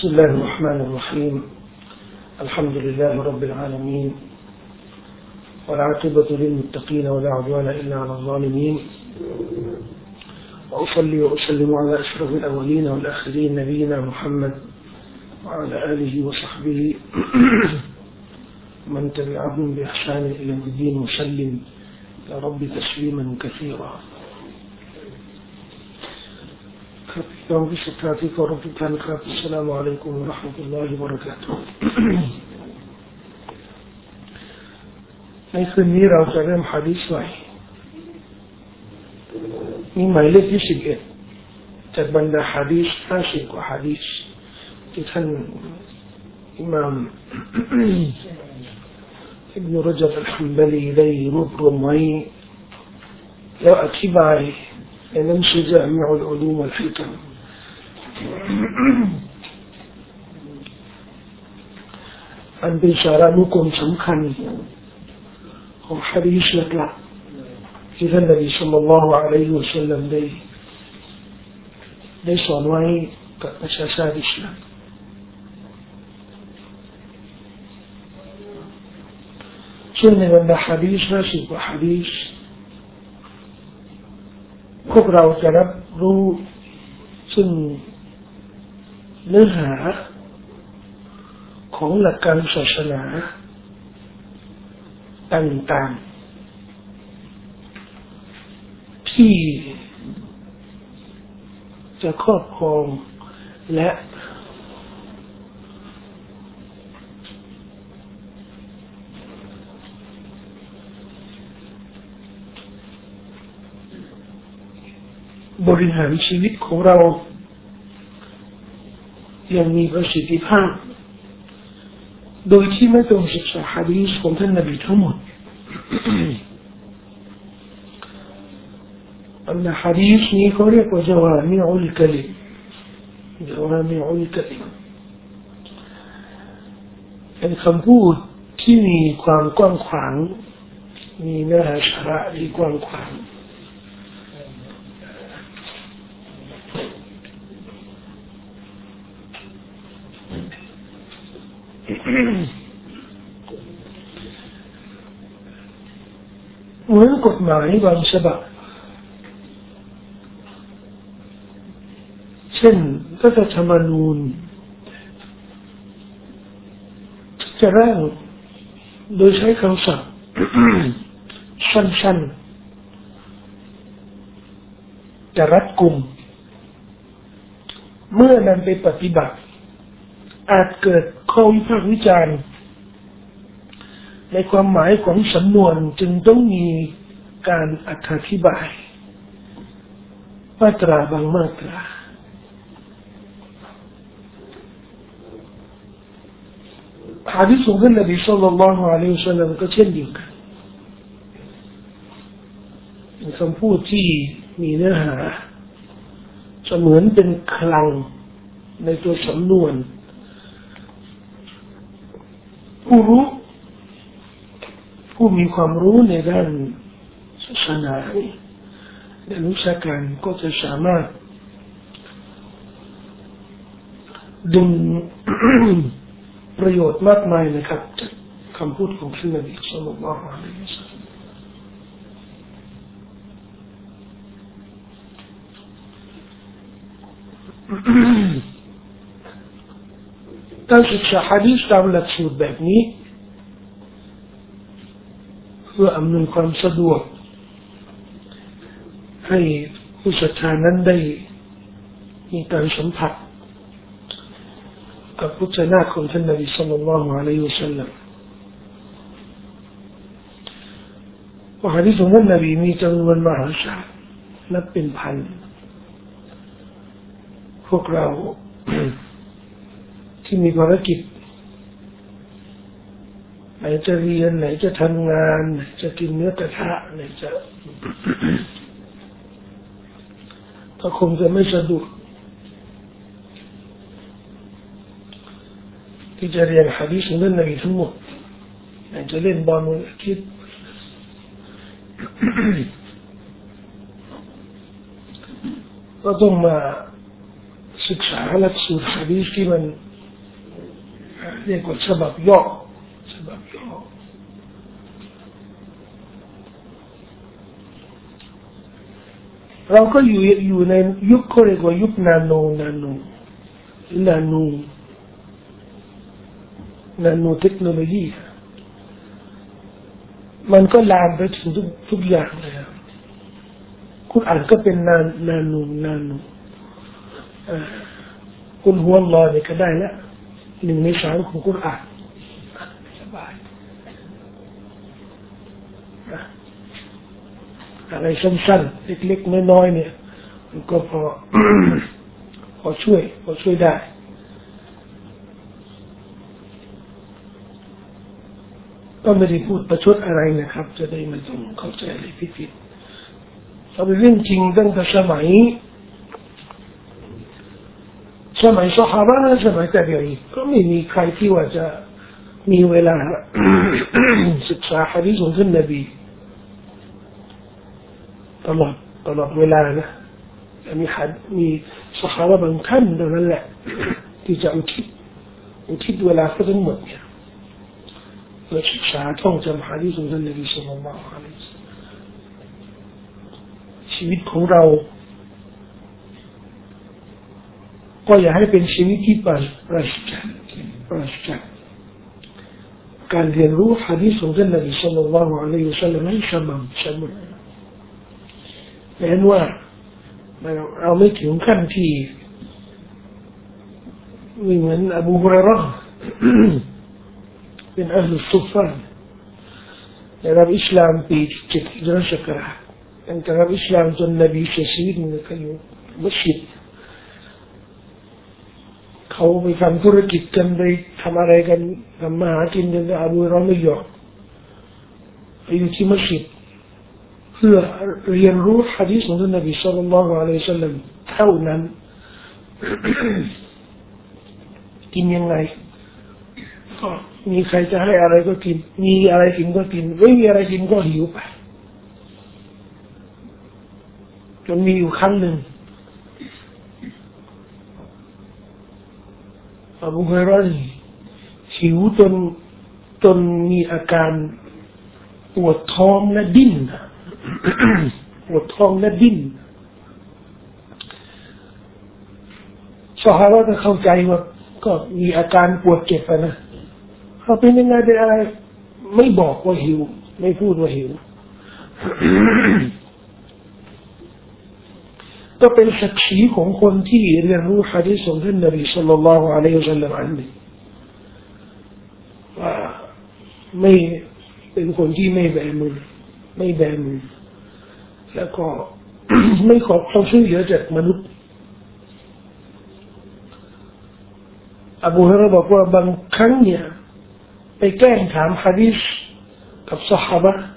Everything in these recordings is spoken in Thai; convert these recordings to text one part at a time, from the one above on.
بسم الله الرحمن الرحيم الحمد لله رب العالمين والعاقبة للمتقين ولا عدوان إلا على الظالمين وأصلي وأسلم على أشرف الأولين والآخرين نبينا محمد وعلى آله وصحبه من تبعهم بإحسان إلى الدين وسلم يا رب تسليما كثيرا يوم في ستاتك وربك الكرام السلام عليكم ورحمة الله وبركاته ในคืนนี้เราจะเริ่มหะดีษใหม่มีหมายเลขที่11จากบรรดาหะดีษ50กว่าหะดีษที่ท่านอิมามอิบนุรญับอัลฮัมบะลีได้รวบรวมไว้แล้วอธิบายในหนังสือญามิอุลอุลูมวัลฮิกัมอันเป็นสาระนุกรมสำคัญของหะดีษหลักๆที่ท่านนบีศ็อลลัลลอฮุอะลัยฮิวะซัลลัมได้สอนไว้กับประชาชาติอิสลามซึ่งในบรรดาหะดีษ50กว่าหะดีษพวกเราจะรับรู้ซึ่งเนื้อหาของหลักการศาสนาต่างๆที่จะครอบครองและบริหารชีวิตของเรายังมีประสิทธิภาพโดยที่ไม่ต้องศึกษาหะดีษของท่านนบีทั้งหมดอันนั้นหะดีษนี้เขาเรียกว่าจวามิอุลกะลิมจวามิอุลกะลิมเป็นคำพูดที่มีความกว้างขวางมีเนื้อหาสาระที่กว้างขวางเหมือนกฎหมายบางฉบับเช่นรัฐธรรมนูญจะร่างโดยใช้คำศัพท์สั้นๆจะรัดกุมเมื่อนำไปปฏิบัติอาจเกิดข้อวิพากษ์วิจารณ์ในความหมายของสำนวนจึงต้องมีการอธิบายมาตราบางมาตราหะดีษของท่านนบีศ็อลลัลลอฮุอะลัยฮิวะซัลลัมก็เช่นเดียวกันเป็นคำพูดที่มีเนื้อหาเสมือนเป็นคลังในตัวสำนวนผู้มีความรู้ในด้านศาสนาและวิชาการก็จะสามารถดึง ประโยชน์มากมายนะครับจากคำพูดของท่านนบีศ็อลลัลลอฮุอะลัยฮิวะซัลลัมการศึกษาหะดีษตามหลักสูตรแบบนี้เพื่ออำนวยความสะดวกให้ผู้ศรัทธานั้นได้มีการสัมผัสกับพุทธนาของท่านนบีศ็อลลัลลอฮุอะลัยฮิวะซัลลัมว่าหะดีษของท่านนบีมีจำนวนมหาศาลนับเป็นพันพวกเรา ที่มีภารกิจไหนจะเรียนไหนจะทำงานไหนจะกินเนื้อกระทะไหนจะ ก็คงจะไม่สะดวกที่จะเรียนหะดีษของท่านนบีทั้งหมดไหนจะเล่นบอลวันอาทิตย์ก็ต้องมาศึกษาหลักสูตรหะดีษที่มันเรียกว่าฉบับย่อฉบับย่อเราก็อยู่ในยุคเขาเรียกว่ายุคนาโนเทคโนโลยีมันก็ลามไปถึงทุกอย่างเลยคุณอ่านก็เป็นนาโนคุณหัวรอเนี่ยก็ได้ละ1/3ของคุณอ่านสบายอะไรสั้นๆเล็กๆน้อยๆเนี่ยมันก็พอช่วยได้ก็ไม่ได้พูดประชดอะไรนะครับจะได้ไม่ต้องเข้าใจอะไรผิดๆเอาเป็นเรื่องจริงตั้งแต่สมัยซอฮาบะห์สมัยตาบีอีนก็ไม่มีใครที่ว่าจะมีเวลา ศึกษาหะดีษของท่านนบีตลอดเวลานะมีซอฮาบะห์บางท่านเท่านั้นแหละที่จะอุทิศเวลาทั้งหมดเนี่ยเพื่อศึกษาท่องจำหะดีษของท่านนบีศ็อลลัลลอฮุอะลัยฮิวะซัลลัมชีวิตของเราก็อย่าให้เป็นชีวิตที่ปราศจากการเรียนรู้หะดีษของท่านนบีศ็อลลัลลอฮุอะลัยฮิวะซัลลัมให้สม่ำเสมอแม้ว่าเราไม่ถึงขั้นที่ไม่เหมือนอบูฮุรอยเราะห์เป็นอัลซุฟฟาได้รับอิสลามปีที่7ฮิจเราะห์ศักราชตั้งแต่รับอิสลามจนนบีเสียชีวิตก็อยู่มัสยิดเขาไปทำธุรกิจกันไปทำอะไรกันทำมาหากินกันอบูฮุรอยเราะห์ไม่ยอมไปอยู่ที่มัสยิดเพื่อเรียนรู้หะดีษของท่านนบีศ็อลลัลลอฮุอะลัยฮิวะซัลลัมเท่านั้นกินยังไงก็มีใครจะให้อะไรก็กินมีอะไรกินก็กินไม่มีอะไรกินก็หิวไปจนมีอยู่ครั้งหนึ่งอบูฮุรอยเราะห์หิวจนมีอาการปวดท้องและดิ้นปวดท้องและดิ้นซอฮาบะห์ก็เข้าใจว่าก็มีอาการปวดเจ็บนะเขาเป็นยังไงเป็นอะไรไม่บอกว่าหิวไม่พูดว่าหิว ก็เป็นศักดิ์ศรีของคนที่เรียนรู้หะดีษของท่านนบีศ็อลลัลลอฮุอะลัยฮิวะซัลลัมอันนี้ว่าไม่เป็นคนที่ไม่แบมือแล้วก็ ไม่ขอความช่วยเหลือจากมนุษย์อบูฮุรอยเราะห์บอกว่าบางครั้งเนี่ยไปแกล้งถามหะดีษกับซอฮาบะห์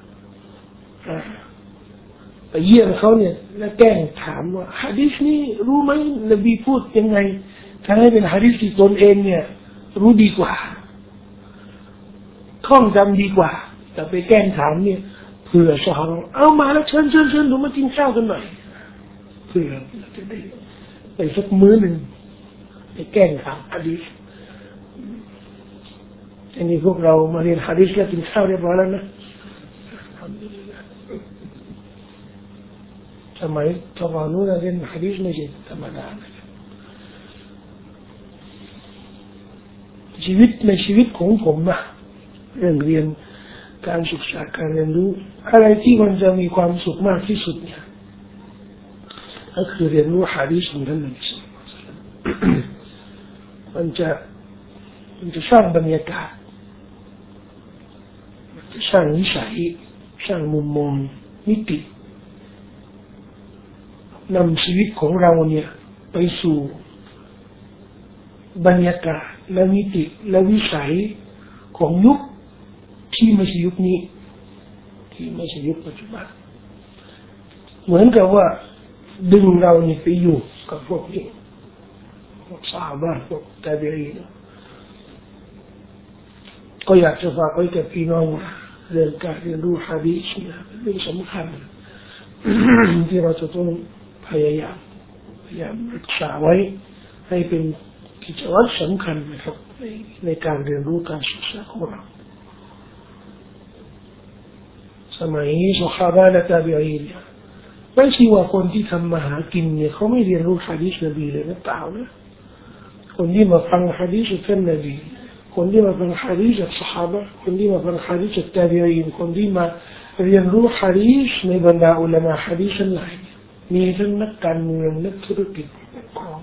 ไปเยี่ยมเขาเนี่ยแล้วแกล้งถามว่าหะดีษนี้รู้ไหมนบีพูดยังไงถ้าให้เป็นหะดีษที่ตนเองเนี่ยรู้ดีกว่าท่องจำดีกว่าแต่ไปแกล้งถามเนี่ยเผื่อซอฮาบะห์เอามาแล้วเชิญหนูมากินข้าวกันหน่อยเผื่อจะได้ไปสักมื้อหนึ่งไปแกล้งถามหะดีษอันนี้พวกเรามาเรียนหะดีษแล้วกินข้าวเรียบร้อยแล้วนะสมัยตอนนู้นเรียนหะดีษไม่ใช่ธรรมดาชีวิตของผมนะเรียนการศึกษาการเรียนรู้อะไรที่มันจะมีความสุขมากที่สุดเนี่ยก็คือเรียนรู้หะดีษของท่านนบีมันจะสร้างบรรยากาศมันจะสร้างนิสัยสร้างมุมมองมิตินำชีวิตของเราเนี่ยไปสู่บรรยากาศและมิติและวิสัยของยุคที่ไม่ใช่ยุคนี้ที่ไม่ใช่ยุคปัจจุบันเหมือนกับว่าดึงเราเนี่ยไปอยู่กับพวกนี้พวกซอฮาบะห์พวกตาบีอีนก็อยากจะฝากไว้กับพี่น้องเรื่องการเรียนรู้หะดีษเนี่ยเป็นเรื่องสำคัญ ที่เราจะต้องพยายามรักษาไว้ให้เป็นกิจวัตรสำคัญนะครับในการเรียนรู้การศึกษาของเราสมัยซอฮาบะห์และตาบีอีนไม่ใช่ว่าคนที่ทำมาหากินเนี่ยเขาไม่เรียนรู้หะดีษนบีเลยนะเปล่านะคนที่มาฟังหะดีษจากท่านนบีคนที่มาฟังหะดีษจากซอฮาบะห์คนที่มาฟังหะดีษจากตาบีอีนคนที่มาเรียนรู้หะดีษในบรรดาอุลามะหะดีษทั้งหลายมีทั้งนักการเมืองนักธุรกิจของ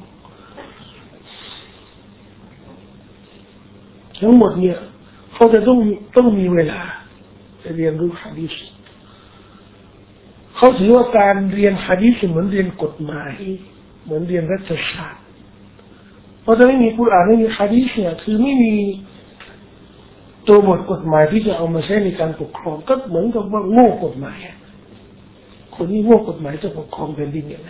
ทั้งหมดเนี่ยเขาจะต้องมีเวลาไปเรียนรู้หะดีษเขาถือว่าการเรียนหะดีษเหมือนเรียนกฎหมายเหมือนเรียนรัฐศาสตร์เพราะถ้าไม่มีกุรอานไม่มีหะดีษเนี่ยคือไม่มีตัวบทกฎหมายที่จะเอามาใช้ในการปกครองก็เหมือนกับว่าโง่กฎหมายคนที่โง่กฎหมายจะปกครองแผ่นดินอย่างไร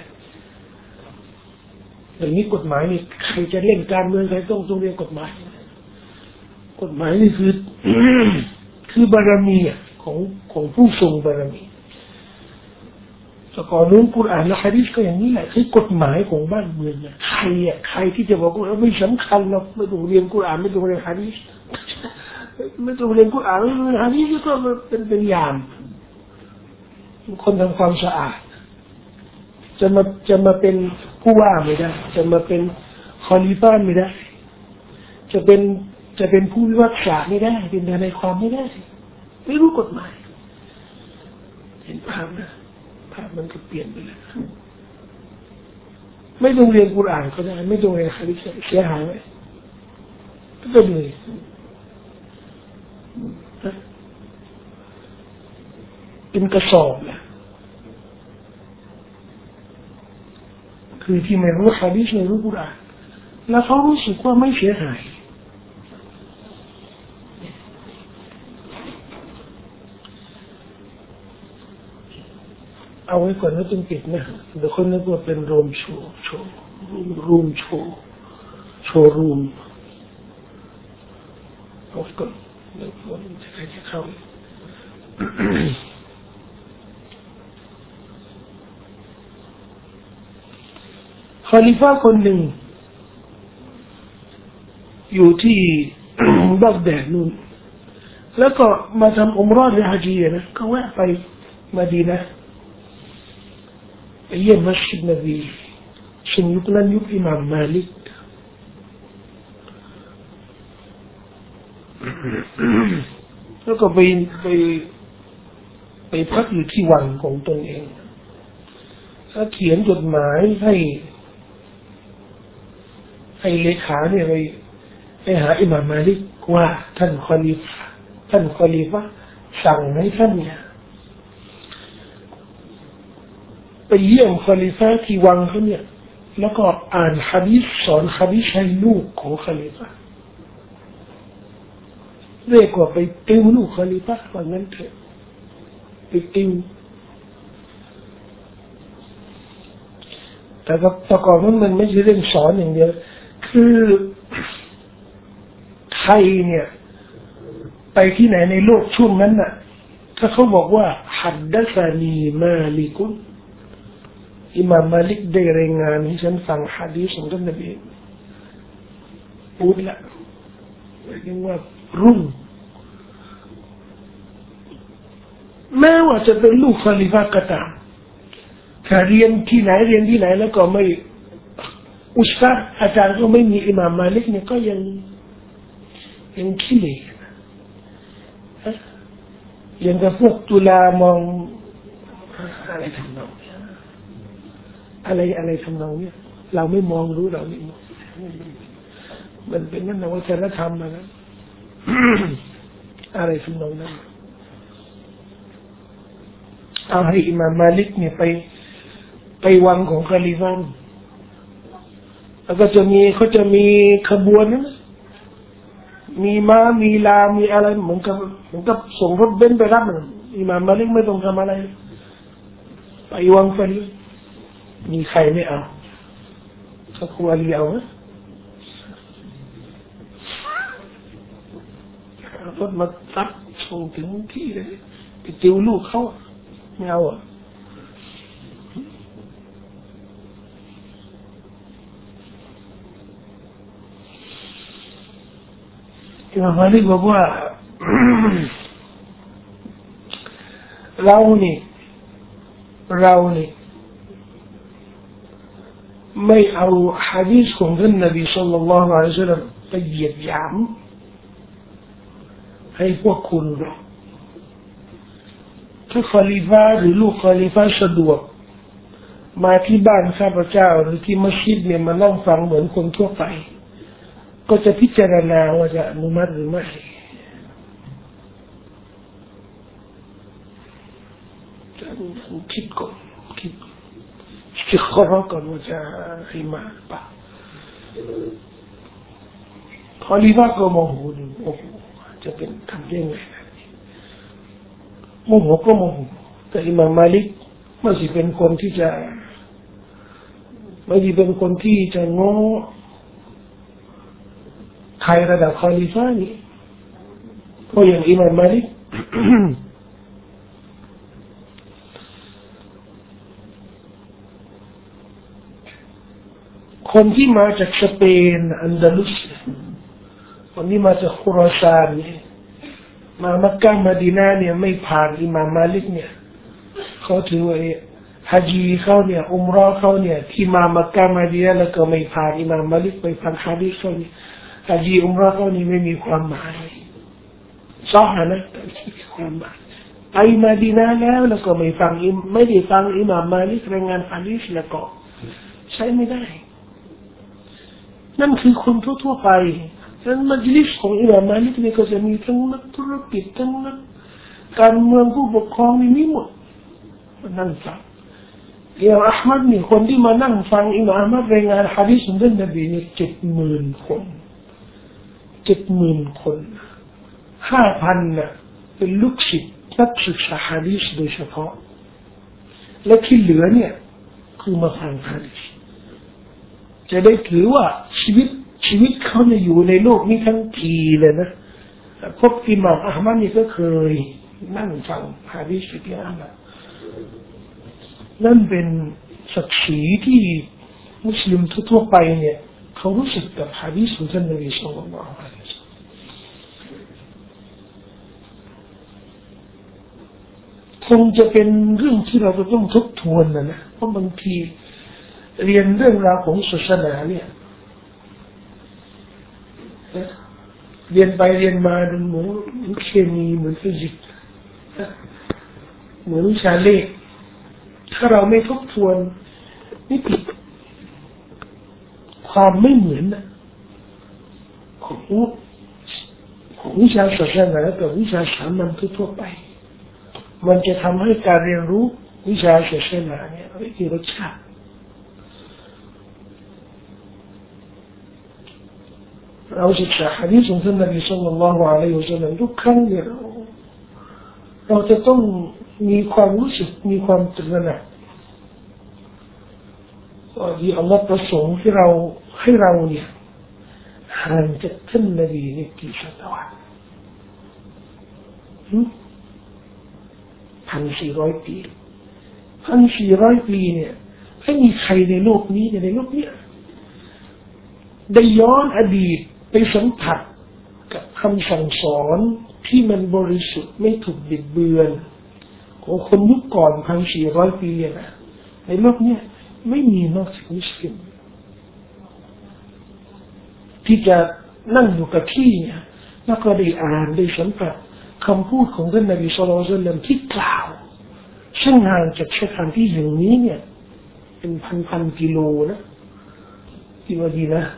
อย่างนี้กฎหมายนี่ใครจะเล่นการเมืองใครต้องเรียนกฎหมายกฎหมายนี่คือ คือบารมีของผู้ทรงบารมีแต่ก่อนนู้นกุรอานและหะดีษก็อย่างนี้แหละคือกฎหมายของบ้านเมืองใครที่จะบอกว่าไม่สำคัญหรอกไม่ต้องเรียนกุรอานไม่ต้องเรียนหะดีษไม่ต้องเรียนกุรอานไม่ต้องเรียนหะดีษก็เป็นยามคนทำความสะอาดจะมาเป็นผู้ว่าไม่ได้จะมาเป็นคอลิฟะไม่ได้จะเป็นผู้พิพากษาไม่ได้เป็นทนายความไม่ได้ไม่รู้กฎหมายเห็นภาพนะภาพมันก็เปลี่ยนไปเลยไม่ต้องเรียนกุรอานก็ได้ไม่ต้องเรียนหะดีษเสียหายไหมก็เลยเป็นกระสอบนะคือที่ไม่รู้หะดีษไม่รู้กุรอานแล้วเขารู้สึกว่าไม่เสียหายเอาไว้ก่อนไม่ต้องปิดนะเดี๋ยวคนนึกว่าเป็นโรมโชว์รูมโชว์รูมเอาไว้ก่อนเดี๋ยวคนจะเข้าคอลิฟะคนหนึ่งอยู่ที่ บักแดดนู่นแล้วก็มาทำอุมเราะห์หรือฮัจญ์นะก็แวะไปมะดีนะห์ไปเยี่ยมมัสยิดนบีซึ่งยุคนั้นยุคอิหม่ามมาลิกแล้วก็ไปพักอยู่ที่วังของตนเองแล้วเขียนจดหมายให้เลขาเนี่ยไปหาอิหม่ามมาลิกว่าท่านคอลิฟะสั่งให้ท่านเนี่ยไปเยี่ยมคอลิฟะที่วังเขาเนี่ยแล้วก็อ่านหะดีษสอนหะดีษให้ลูกของคอลิฟะเรียกว่าไปติวลูกคอลิฟะว่างั้นเถอะไปติวแต่ก่อนมันไม่ใช่เรื่องสอนอย่างเดียวคือใครเนี่ยไปที่ไหนในโลกช่วงนั้นน่ะถ้าเขาบอกว่าฮัดดัษานีมาลิกุนอิหม่ามมาลิกได้รายงานให้ฉันฟังหะดีษของท่านนบีพูดละเรียกว่ารุ่งแม้ว่าจะเป็นลูกคอลิฟะก็ตามถ้าเรียนที่ไหนแล้วก็ไม่อุสตาดอาจารย์ก็ไม่มีอิหม่ามมาลิกเนี่ยก็ยังขี้เหร่ยังกับพวกตุลามองอะไรทำนองอะไรทำนองเนี่ยเราไม่มองรู้เราไม่มองมันเป็นนั่นนะวัฒนธรรมนะ อะไรทำนองนั้นเอาให้อิหม่ามมาลิกเนี่ยไปวังของคอลิฟะแล้วก็เขาจะมีขบวนนะมีม้ามีลามีอะไรเหมือนกับส่งรถเบนซ์ไปรับมันอิหม่ามมาลิกไม่ต้องทำอะไรไปวังไปมีใครไม่เอาเขาควรเอารถมารับส่งถึงที่เลยไปติวลูกเขาไม่เอาอิหม่ามมาลิกบอกว่า เรานี่ไม่เอาหะดีษของท่านนบีศ็อลลัลลอฮุอะลัยฮิวะซัลลัมไปเหยียดหยามให้พวกคุณหรอกถ้าคอลิฟะหรือลูกคอลิฟะสะดวกมาที่บ้านข้าพเจ้าหรือที่มัสยิดเนี่ยมานั่งฟังเหมือนคนทั่วไปก็จะพิจารณาว่าจะอนุมัติหรือไม่คิดก่อนคิดขอก่อนว่าจะให้มาป่ะคอลิฟะก็โมโหดูโอ้โหจะเป็นทำได้ไงโมโหก็โมโหแต่อิหม่ามมาลิกไม่ใช่เป็นคนที่จะง้อใครระดับคอลิฟะนี่เพราะอย่างอิหม่ามมาลิก คนที่มาจากสเปนอันดาลุสคนที่มาจากคุราซานเนี่ยมามักกะห์มะดีนะห์เนี่ยไม่ผ่านอิหม่ามมาลิกเนี่ยเขาถือว่าฮัจญีเขาเนี่ยอุมเราะห์เขาเนี่ยที่มามักกะห์มะดีนะห์แล้วก็ไม่ผ่านอิหม่ามมาลิกไปฟังหะดีษเขาเนี่ยฮัจญีอุมเราะห์เขานี่ไม่มีความหมายซอฮะนะไม่มีความหมายไปมะดีนะห์แล้วก็ไม่ได้ฟังอิหม่ามมาลิกรายงานหะดีษแล้วก็ใช้ไม่ได้นั่นคือคนทั่วๆไปฉะนั้นมัจลิสของอิหม่ามมาลิกเนี่ยก็จะมีทั้งนักธุรกิจทั้งนักการเมืองผู้ปกครองมีหมดมานั่งฟังอย่างอะห์มัดนี่คนที่มานั่งฟังอิหม่ามอะห์มัดรายงานหะดีษของท่านนบีเนี่ย70,000 คน5,000น่ะเป็นลูกศิษย์นักศึกษาหะดีษโดยเฉพาะและที่เหลือเนี่ยคือมาฟังหะดีษจะได้ถือว่าชีวิตเขาเนี่ยอยู่ในโลกนี้ทั้งทีเลยนะพบอิหม่ามอะห์มัดนี่ก็เคยนั่งฟังหะดีษที่อ่านนั่นเป็นศักดิ์ศรีที่มุสลิมทั่วไปเนี่ยเขารู้สึกกับหะดีษของท่านนบีศ็อลลัลลอฮุอะลัยฮิวะซัลลัมคงจะเป็นเรื่องที่เราจะต้องทบทวนนะเพราะบางทีเรียนเรื่องราวของศาสนาเนี่ยเรียนไปเรียนมาดูเหมือนเคมีเหมือนฟิสิกส์เหมือนวิชาเลขถ้าเราไม่ทบทวนนี่ผิดความไม่เหมือนของวิชาศาสนากับวิชาสามัญทั่วไปมันจะทำให้การเรียนรู้วิชาศาสนาเนี่ยมีรสชาติเราศึกษาหะดีษของท่านนบีศ็อลลัลลอฮุอะลัยฮิวะซัลลัมทุกครั้งเนี่ยเราจะต้องมีความรู้สึกมีความตระหนักว่าที่อัลลอฮฺประสงค์ให้เราเนี่ยห่างจากท่านนบีนี่กี่ศตวรรษ1,400 ปี1,400 ปีเนี่ยไม่มีใครในโลกนี้ในโลกนี้ได้ย้อนอดีตไปสัมผัสกับคำสั่งสอนที่มันบริสุทธิ์ไม่ถูกบิดเบือนของคนยุคก่อน 1,400 ปีนะในโลกนี้ไม่มีนอกจากมุสลิมที่จะนั่งอยู่กับที่เนี่ยแล้วก็ได้อ่านได้สัมผัสคำพูดของท่านนบีศ็อลลัลลอฮุอะลัยฮิวะซัลลัมที่กล่าวซึ่งห่างจากสถานที่แห่งนี้เนี่ยเป็นพันกิโลนะที่มะดีนะห์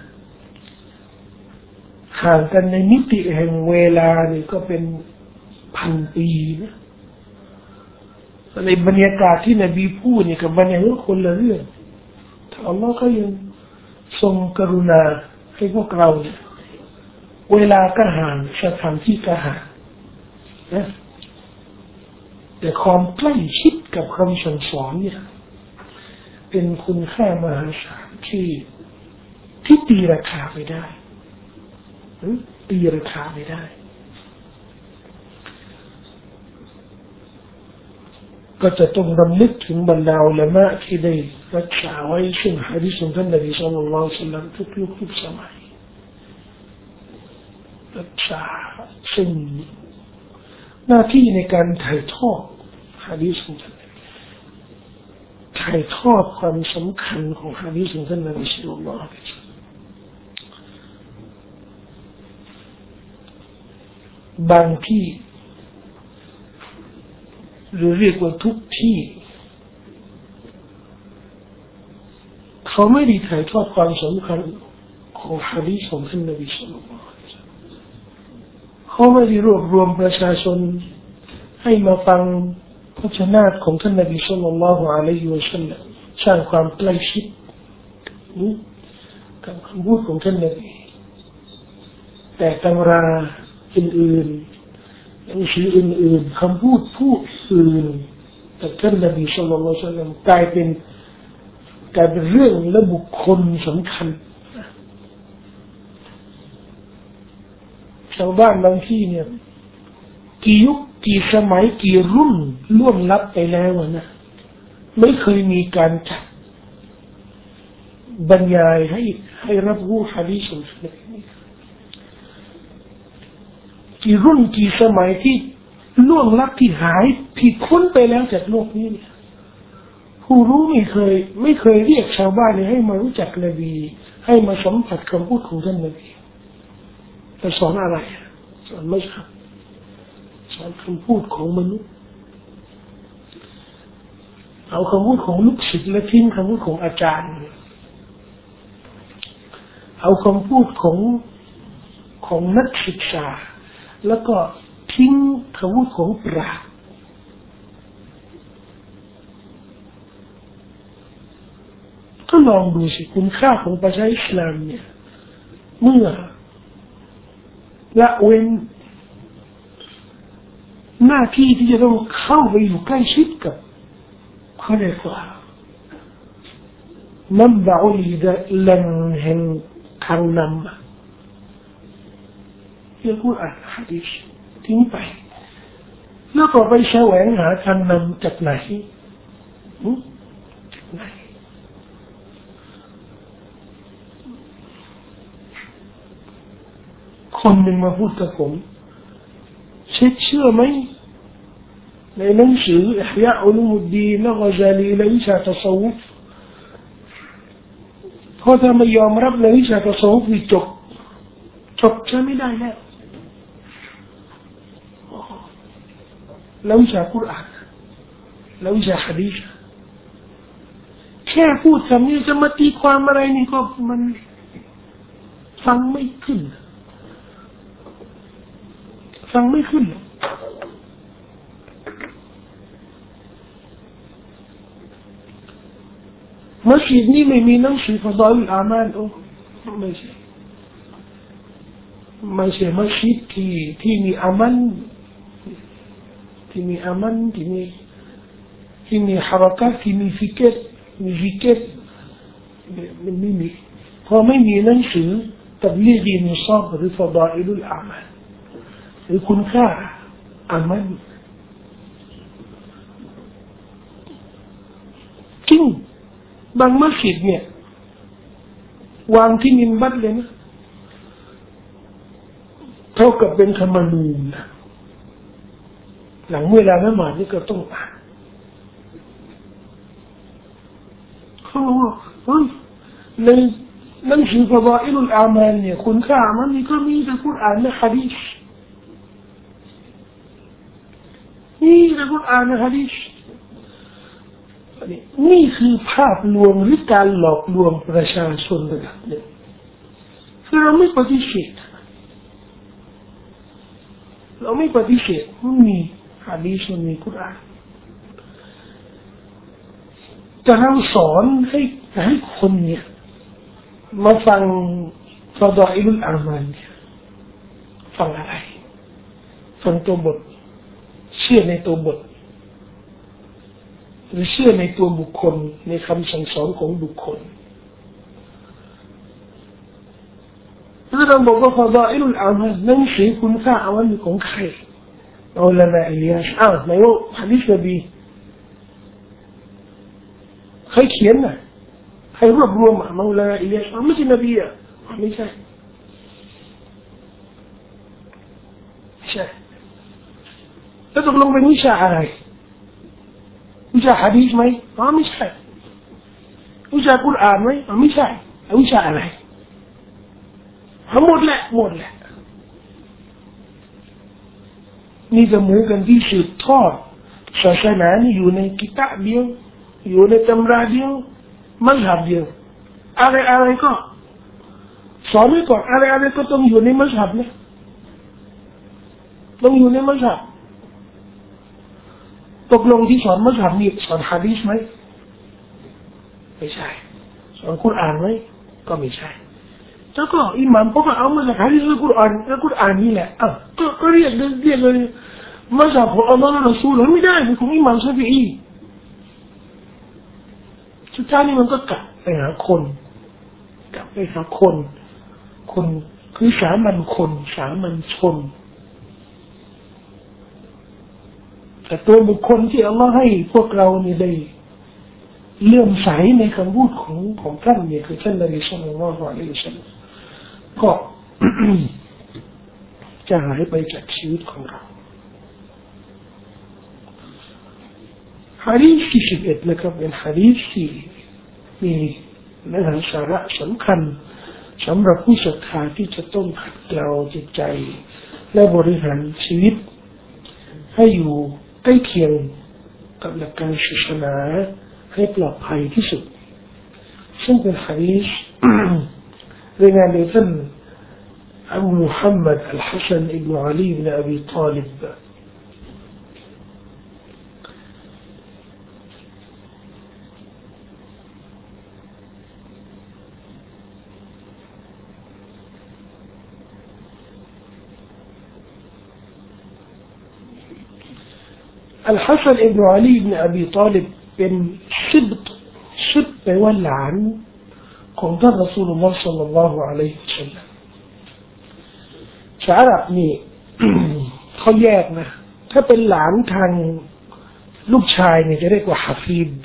ห่างกันในมิติแห่งเวลานี่ก็เป็น1,000 ปีนะในบรรยากาศที่นบีพูดเนี่ยกับบรรยากาศคนละเรื่องถ้าอัลลอฮ์ก็ยังทรงกรุณาให้พวกเราเนี่ยเวลาก็ห่างสถานที่ก็ห่างนะแต่ความใกล้ชิดกับคำสั่งสอนเนี่ยเป็นคุณค่ามหาศาลที่ตีราคาไม่ได้ตีราคาไม่ได้ก็จะต้องรำลึกถึงบรรดาอุลามะที่ได้รักษาไว้ซึ่งหะดีษของท่านนบีศ็อลลัลลอฮุอะลัยฮิวะซัลลัมทุกยุคทุกสมัยรักษาซึ่งหน้าที่ในการถ่ายทอดหะดีษของท่านถ่ายทอดความสำคัญของหะดีษของท่านนบีศ็อลลัลลอฮุอะลัยฮิวะซัลลัมบางที่หรือเรียกว่าทุกที่เขาไม่ได้ถ่ายทอดความสำคัญของหะดีษของท่านนบีศ็อลลัลลอฮุอะลัยฮิวะซัลลัมเขาไม่ได้รวบรวมประชาชนให้มาฟังพระชนะของท่านนบีศ็อลลัลลอฮุอะลัยฮิวะซัลลัมสร้างความใกล้ชิดกับคำพูดของท่านนบีแต่ตำราอื่นๆหนังสืออื่นๆคำพูดอื่นแต่ท่านนบีศ็อลลัลลอฮุอะลัยฮิวะซัลลัมกลายเป็นเรื่องและบุคคลสำคัญชาวบ้านบางที่เนี่ยกี่ยุคกี่สมัยกี่รุ่นล่วงลับไปแล้วนะไม่เคยมีการจัดบรรยายให้รับรู้หะดีษของท่านนบีกี่รุ่นกี่สมัยที่ล่วงลับที่หายที่พ้นไปแล้วจากโลกนี้เนี่ยผู้รู้ไม่เคยเรียกชาวบ้านให้มารู้จักนบีให้มาสัมผัสคำพูดของท่านนบีแต่สอนอะไรสอนไม่ครับสอนคำพูดของมนุษย์เอาคำพูดของลูกศิษย์และทิ้งคำพูดของอาจารย์เอาคำพูดของนักศึกษาแล้วก็ทิ้งคำพูดของปราชญ์ก็ลองดูสิคุณค่าของประชาอิสลามเนี่ยเมื่อละเว้นหน้าที่ที่จะต้องเข้าไปอยู่ใกล้ชิดกับเขาเรียกว่ามัมบะอุลฮิดะแหล่งแห่งทางนำเรียกว่าอ่านหะดีษทิ้งไปแล้วก็ไปแสวงหาทางนำจากไหนจากไหนคนหนึ่งมาพูดกับผมเชื่อไหมในหนังสืออิหยาอุลูมุดดีนและกอซาลีและวิชาตัสวุฟเพราะถ้าไม่ยอมรับในวิชาตัสวุฟนี่จบใช้ไม่ได้แล้ววิชากุรอานแล้ววิชาหะดีษแค่พูดคำนี้จะมาตีความอะไรนี่ก็มันฟังไม่ขึ้นมัสยิดนี้ไม่มีหนังสือฟะฎออิลอามัลไม่ใช่มัสยิดที่มีอามัลที่มีฮาระกะที่มีฟิกรมันไม่มีพอไม่มีหนังสือตับลีกีมุศอบหรือฟะฎออิลุลอามัลหรือคุณค่าอามัลจริงบางมัสยิดเนี่ยวางที่มิมบัตเลยนะเท่ากับเป็นธรรมนูญนะหลังเวลาละหมาดนี่ก็ต้องอ่านเขาบอกว่าในหนังสือฟะฎออิลุลอามัลเนี่ยคุณค่ามันนี่ก็มีแต่กุรอานและหะดีษนี่แต่กุรอานและหะดีษนี่คือภาพลวงหรือการหลอกลวงประชาชนระดับหนึ่งคือเราไม่ปฏิเสธมันมีหะดีษมันมีกุรอานแต่เราสอนให้คนเนี่ยมาฟังฟะฎออิลุลอามัลเนี่ยฟังอะไรฟังตัวบทเชื่อในตัวบทหรือเชื่อในตัวบุคคลในคำสั่งสอนของบุคคลถ้าเราบอกว่าฟะฎออิลุลอามัลหนังสือคุณค่าอามัลของใครเอาละมาอิลียาสไหนว่าหะดีษนบีใครเขียนน่ะใครรวบรวมมาอิลียาสไม่ใช่นบีไม่ใช่ใช่แล้วตกลงเป็นวิชาอะไรวิชาหะดีษไหมอ๋อไม่ใช่วิชากุรอานไหมอ๋อไม่ใช่วิชาอะไรหมดแหละนี่ก็เหมือนกันที่สืบทอดศาสนานี่อยู่ในกิตาบเดียวอยู่ในตำราเดียวมัซฮับเดียวอะไรก็สอนไว้ก่อนอะไรก็ต้องอยู่ในมัซฮับนะต้องอยู่ในมัซฮับตกลงที่สอนมัซฮับนี่สอนหะดีษไหมไม่ใช่สอนกุรอานไหมก็ไม่ใช่แล้วก็อิหม่ามก็เอามาจากหะดีษและกุรอานนี่แหละก็เรียกเลยมัซฮับของอัลลอฮ์และรอซูลไม่ได้เป็นของอิหม่ามชาฟิอีสุดท้ายนี่มันก็กลับไปหาคนคือสามัญชนแต่ตัวบุคคลที่อัลลอฮ์ให้พวกเรานี่ได้เลื่อมใสในคำพูดของท่านเนี่ยคือท่านนบีศ็อลลัลลอฮุอะลัยฮิวะซัลลัมก็ จะหายไปจากชีวิตของเราหะดีษที่11นะครับเป็นหะดีษที่มีเนื้อหาสาระสำคัญสำหรับผู้ศรัทธาที่จะต้องขัดเกลาจิตใจและบริหารชีวิตให้อยู่ใกล้เคียงกับหลักการศาสนาให้ปลอดภัยที่สุดซึ่งเป็นหะดีษรายงานโดยท่านอับูมุฮัมมัดอัลฮัสซันอิบนุอาลีอิบนุอบีฏอลิบอัลฮัสซันอิบนุอาลีอิบนุอบีฏอลิบเป็นชิบแปลว่าหลานของท่านรอซูลุลลอฮ์ศ็อลลัลลอฮุอะลัยฮิวะซัลลัมชาวอาหรับนี่ เขาแยกนะถ้าเป็นหลานทางลูกชายเนี่ยจะเรียกว่าฮะฟีด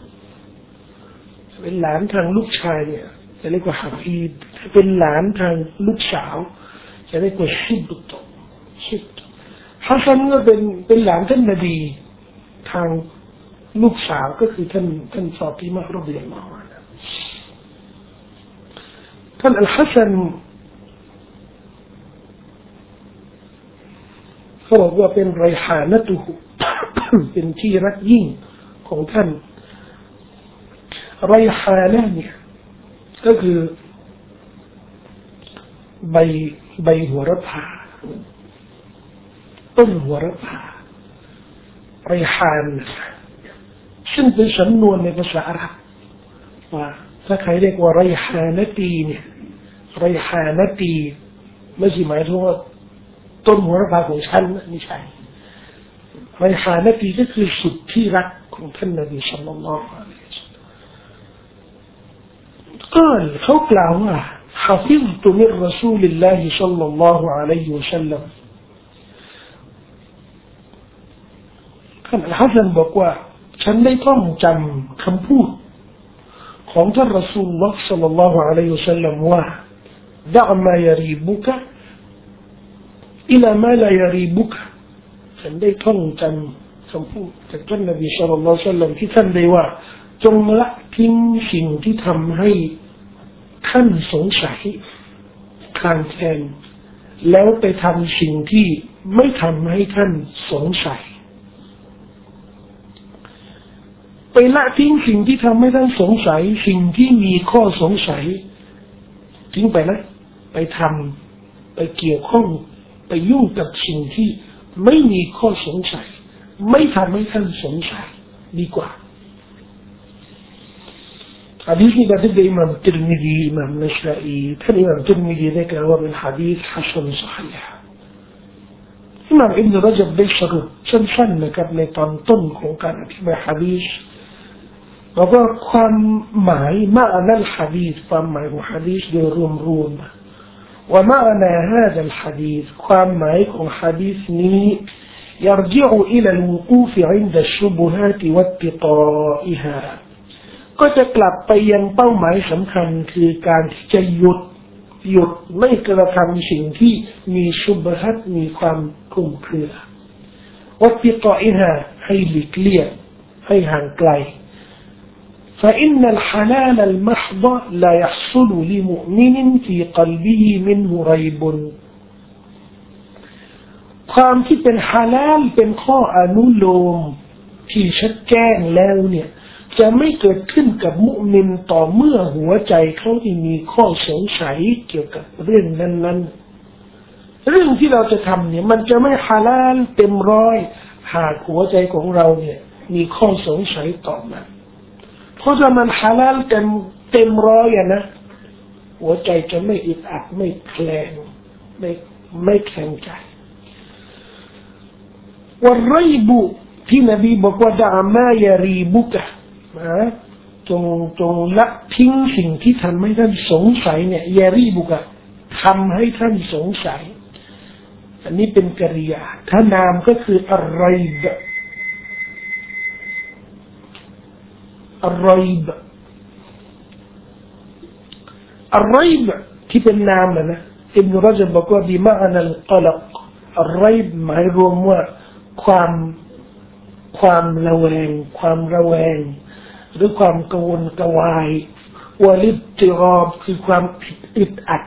เป็นหลานทางลูกชายเนี่ยจะเรียกว่าฮะฟีดถ้าเป็นหลานทางลูกสาวจะเรียกว่าชิบฮัสซันก็เป็นหลานท่านนบีทางลูกสาวก็คือท่านฟาติมะฮ์รอฎิยัลลอฮุอันฮาท่านอัลฮัสซันเขาบอกว่าเป็นไรฮานะตุฮุ เป็นที่รักยิ่งของท่านไรฮานะเนี่ยก็คือใบหัวระพาต้นหัวระพาไรฮานซึ่งเป็นสำนวนในภาษาอาหรับว่าถ้าใครเรียกว่าไรฮานตีเนี่ยไรฮานตีไม่ใช่หมายถึงว่าต้นหัวระพาของฉันไม่ใช่ไรฮานตีก็คือสุดที่รักของท่านนบีศ็อลลัลลอฮุอะลัยฮิวะซัลลัมก็เขากล่าวว่า حفظت من رسول الله صلى الله عليه وسلم ท่านอัลฮัสซันบอกว่าฉันได้ท่องจำคำพูดของท่านรอซูลุลลอฮ์ศ็อลลัลลอฮุอะลัยฮิวะซัลลัมว่าดะมายารีบุกะอิลามาลายารีบุกะฉันได้ท่องจำคำพูดจากท่านนบีศ็อลลัลลอฮุอะลัยฮิวะซัลลัมที่ท่านได้ว่าจงละทิ้งสิ่งที่ทำให้ท่านสงสัยคลางแคลงแล้วไปทำสิ่งที่ไม่ทำให้ท่านสงสัยไปละทิ้งสิ่งที่ทำให้ท่านสงสัยสิ่งที่มีข้อสงสัยทิ้งไปนะไปทำไปเกี่ยวข้องไปยุ่งกับสิ่งที่ไม่มีข้อสงสัยไม่ทำให้ท่านสงสัยดีกว่าฮะดีษนี้บันทึกโดยอิหม่ามติรมิซีอิหม่ามนัสอีท่านอิหม่ามติรมิซีได้กล่าวว่าเป็นฮะดีษฮัสซันซอฮีฮ์อิหม่ามอิบนุรญับได้สรุปสั้นๆนะครับในตอนต้นของการอธิบายฮะดีษแล้วก็ความหมายมาอันนั้นฮะดีษความหมายของฮะดีษโดยรวมๆว่ามาอันฮาดัลฮะดีษความหมายของฮะดีษนี้ يرجع إلى الوقوف عند الشبهات واتقائها ก็จะกลับไปยังเป้าหมายสำคัญคือการที่จะหยุดไม่กระทำสิ่งที่มีชุบฮัตมีความคลุมเครือวัติกออิฮาให้หลีกเลี่ยงให้ห่างไกล فإن الحلال المحض لا يحصل لمؤمن في قلبه منه ريب ความที่เป็นฮาลาลเป็นข้ออนุโลมที่ชัดแจ้งแล้วเนี่ยจะไม่เกิดขึ้นกับมุมินต่อเมื่อหัวใจเขาที่มีข้อสงสัยเกี่ยวกับเรื่องนั้นๆเรื่องที่เราจะทำเนี่ยมันจะไม่ฮาลาลเต็มร้อยหากหัวใจของเราเนี่ยมีข้อสงสัยต่อมาเพราะถ้ามันฮาลาลเต็มร้อยนะหัวใจจะไม่อึดอัดไม่แคลงไม่แข็งใจวันไรบุที่นบีบอกว่าดะมายารีบุกะจงละทิ้งสิ่งที่ทำให้ท่านสงสัยเนี่ยยารีบุกะทำให้ท่านสงสัยอันนี้เป็นกริยาถ้านามก็คืออะไรบที่เป็นนามนะอิบนุรจบบอกว่าบิมาอันลกลักอะไรบหมายรวมว่าความระแวงหรือความกังวลกวายวะลิบติรอบคือความอึดอัด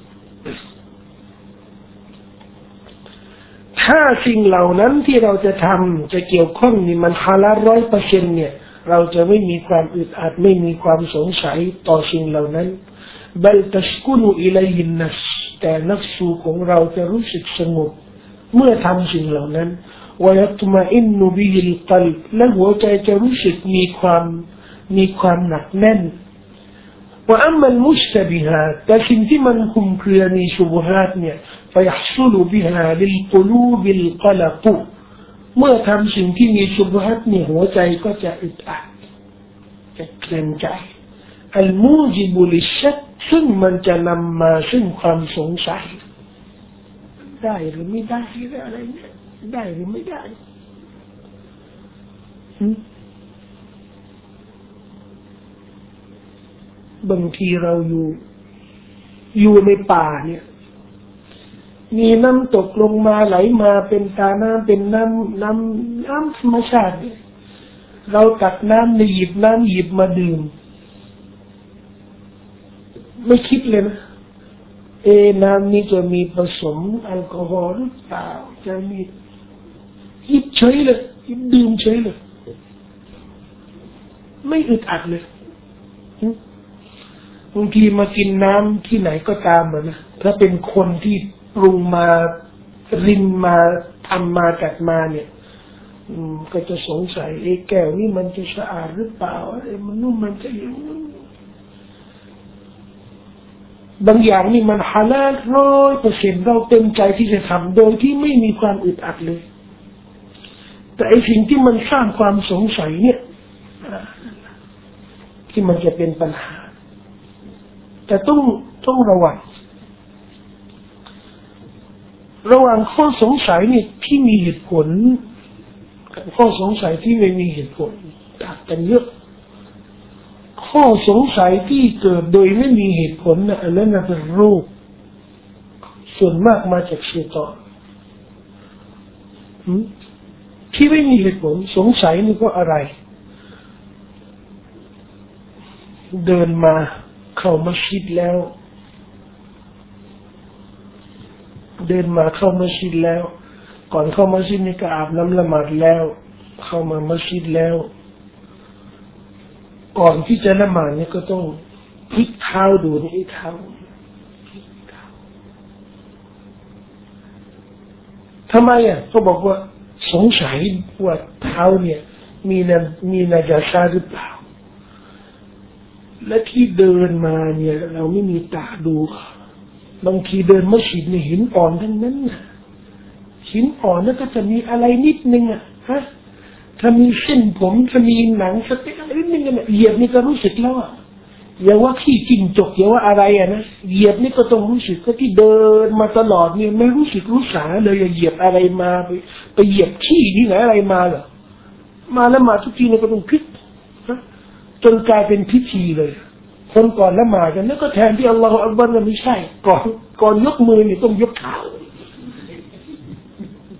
ถ้าสิ่งเหล่านั้นที่เราจะทำจะเกี่ยวข้องนี่มันฮาลาล 100% เนี่ยเราจะไม่มีความอึดอัดไม่มีความสงสัยต่อสิ่งเหล่านั้นบัลตัสกุนุอิลัยฮินนัฟส์แต่นัฟสูของเราจะรู้สึกสงบเมื่อทำสิ่งเหล่านั้นويطمئن به القلب และหัวใจจะรู้สึกมีความหนักแน่นوأما المشتبهات แต่สิ่งที่มันคลุมเครือมีชุบฮาตเนี่ย فيحصل بها للقلوب القلق เมื่อทำสิ่งที่มีชุบฮาตเนี่ยหัวใจก็จะอึดอัดจะเคร่งใจ الموجب للشك ซึ่งมันจะนำมาซึ่งความสงสัยได้หรือไม่ได้หรืออะไรเนี่ยได้หรือไม่ได้บางทีเราอยู่ในป่าเนี่ยมีน้ำตกลงมาไหลมาเป็นตาน้ำเป็นน้ำธรรมชาติเนี่ยเราตักน้ำในหยิบมาดื่มไม่คิดเลยนะน้ำนี้จะมีผสมแอลกอฮอล์หรือเปล่าจะมีหยิบเฉยเลยหยิบดื่มเฉยเลยไม่อึดอัดเลยบางทีมากินน้ำที่ไหนก็ตามนะถ้าเป็นคนที่ปรุงมารินมาทำมาจัดมาเนี่ยก็จะสงสัยแก้วนี่มันจะสะอาดหรือเปล่ามันนุ่มมันจะยังบางอย่างนี่มันฮาลาล 100% เราเต็มใจที่จะทำโดยที่ไม่มีความอึดอัดเลยแต่ไอ้สิ่งที่มันสร้างความสงสัยเนี่ยที่มันจะเป็นปัญหาแต่ต้องระวังระหว่างข้อสงสัยนี่ที่มีเหตุผลกับข้อสงสัยที่ไม่มีเหตุผลต่างกันเยอะข้อสงสัยที่เกิดโดยไม่มีเหตุผลนะอันนั้นเป็นรูปส่วนมากมาจากชัยฏอนที่ไม่มีเหตุผลสงสัยนี่ก็อะไรเดินมาเข้ามัสยิดแล้วก่อนเข้ามัสยิดนี่ก็อาบน้ำละหมาดแล้วเข้ามามัสยิดแล้วก่อนที่จะละหมาดนี่ก็ต้องพลิกเท้าดูนี่เท้าทำไมเขาบอกว่าสงสัยว่าเท้าเนี่ยมีนาจาซาหรือเปล่าและที่เดินมาเนี่ยเราไม่มีตาดูบางทีเดินมัสยิดเนี่ยหินอ่อนทั้งนั้นหินอ่อนนั่นก็จะมีอะไรนิดนึงถ้ามีเส้นผมถ้ามีหนังสเต็กอะไรนิดนึงเหยียบนี่ก็รู้สึกแล้วอย่าว่าขี้จิ้งจกอย่าว่าอะไรนะเหยียบนี่ก็ต้องรู้สึกก็ที่เดินมาตลอดเนี่ยไม่รู้สึกรู้สาเลยเหยียบอะไรมาไปเหยียบขี้ที่ไหนอะไรมาเหรอมาแล้วมาทุกทีเนี่ยก็ต้องคิดจนกลายเป็นพิธีเลยคนก่อนละหมาดกันแล้วก็แทนที่อัลลอฮฺอักบัรไม่ใช่ก่อนยกมือนี่ต้องยกเท้า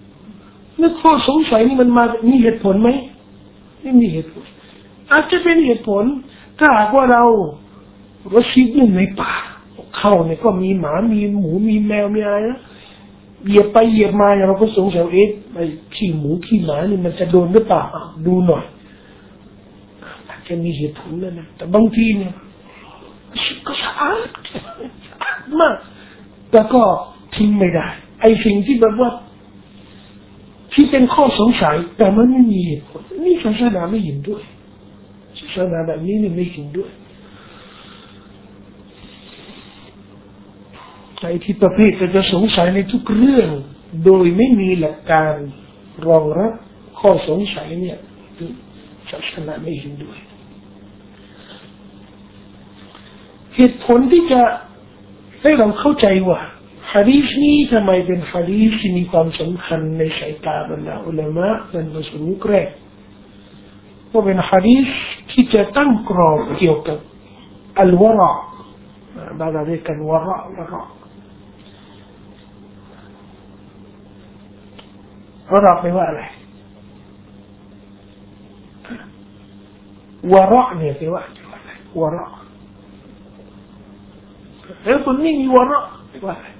แล้วข้อสงสัยนี่มันมามีเหตุผลไหมไม่มีเหตุผลอาจจะเป็นเหตุผลถ้าหากว่าเราชีวิตอยู่ในป่าเข้าเนี่ยก็มีหมามีหมูมีแมวมีอะไรนะเหยียบไปเหยียบมาเราก็สงสัยไอ้ขี้หมูขี้หมานี่มันจะโดนหรือเปล่าดูหน่อยอาจจะมีเหตุผลนะแต่บางทีเนี่ยก็สะอาดมากแต่ก็ทิ้งไม่ได้ไอ้สิ่งที่แบบว่าที่เป็นข้อสงสัยแต่มันไม่มีเหตุผลนี่ศาสนาไม่เห็นด้วยศาสนาแบบนี้นี่ไม่เห็นด้วยไอ้ที่ประเภทจะสงสัยในทุกเรื่องโดยไม่มีหลักการรองรับข้อสงสัยเนี่ยศาสนาไม่เห็นด้วยเหตุผลที่จะให้เราเข้าใจว่าหะดีษนี้ทำไมเป็นหะดีษที่มีความสำคัญในสายตาบรรดาอุลามะบรรดาสุนนะแรกว่าเป็นหะดีษที่จะตั้งกรอบเกี่ยวกับอัลวะเราะห์บางทีเรียกกันวะเราะห์วะเราะห์วะเราะห์แปลว่าอะไรวะเราะห์เนี่ยแปลว่าอะไรวะเราะห์แล้วคนนี้มีวะเราะห์แปลว่าอะไร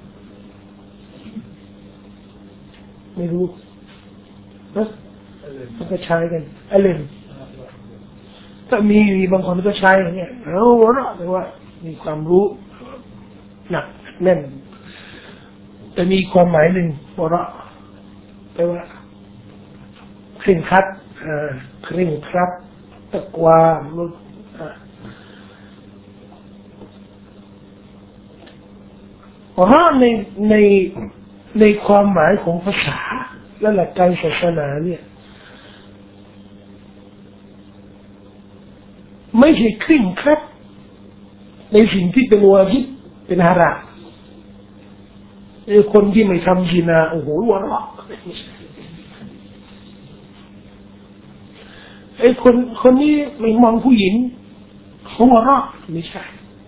ไม่รู้นะมันก็ใช้กันอะไรถ้ามีบางคนก็ใช้อย่างเงี้ยเอาวะเราะห์แปลว่ามีความรู้หนักแน่นแต่มีความหมายหนึ่งวะเราะห์แปลว่าเคร่งครัดเคร่งครัดตะกวาในความหมายของภาษาและหลักการศาสนาเนี่ยไม่ใช่เคร่งครัดในสิ่งที่เป็นวาญิบเป็นฮารามคนที่ไม่ทำซินาโอ้โหวะเราะห์ไอ้คนนี้ไม่มองผู้หญิงเขาวะเราะห์ไม่ใช่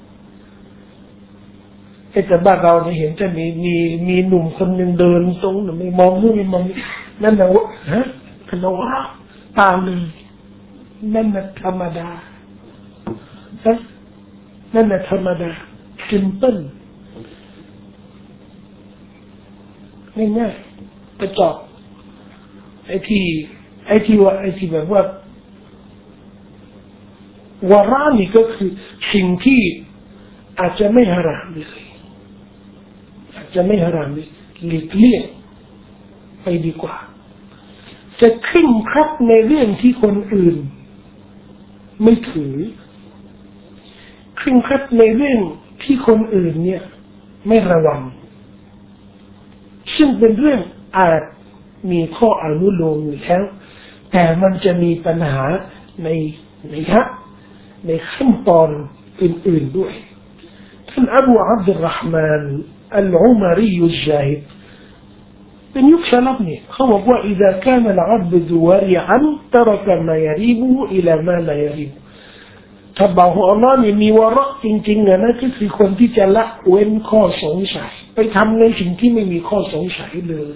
แต่บ้านเราเนี่ยเห็นจะมีหนุ่มคนหนึ่งเดินตรงไม่มองนู่นไม่มองนั่นนะวะฮะคันวะตาเลยนั่นน่ะธรรมดาฮะนั่นน่ะธรรมดาซิมเปิลง่ายๆกระจอกไอ้ที่แบบว่าวาระนี่ก็คือสิ่งที่อาจจะไม่ฮารามเลยอาจจะไม่ฮารามเลยหลีกเลี่ยงไปดีกว่าจะเคร่งครัดในเรื่องที่คนอื่นไม่ถือเคร่งครัดในเรื่องที่คนอื่นเนี่ยไม่ระวังซึ่งเป็นเรื่องอาจมีข้ออนุโลมอยู่แล้วแต่มันจะมีปัญหาในขั้นตอนอื่นๆด้วยท่านอบูอับดุลรห์มานอัลอุมรีอัลจาฮิดเป็นยุคสลับเนี่ยเขาบอกว่า إذا كان العبد ورعا ترك ما يريبه إلى ما لا يريبه ถ้าบ่าวของอัลลอฮ์เนี่ยมีวาระจริงๆนะก็คือคนที่จะละเว้นข้อสงสัยไปทำในสิ่งที่ไม่มีข้อสงสัยเลย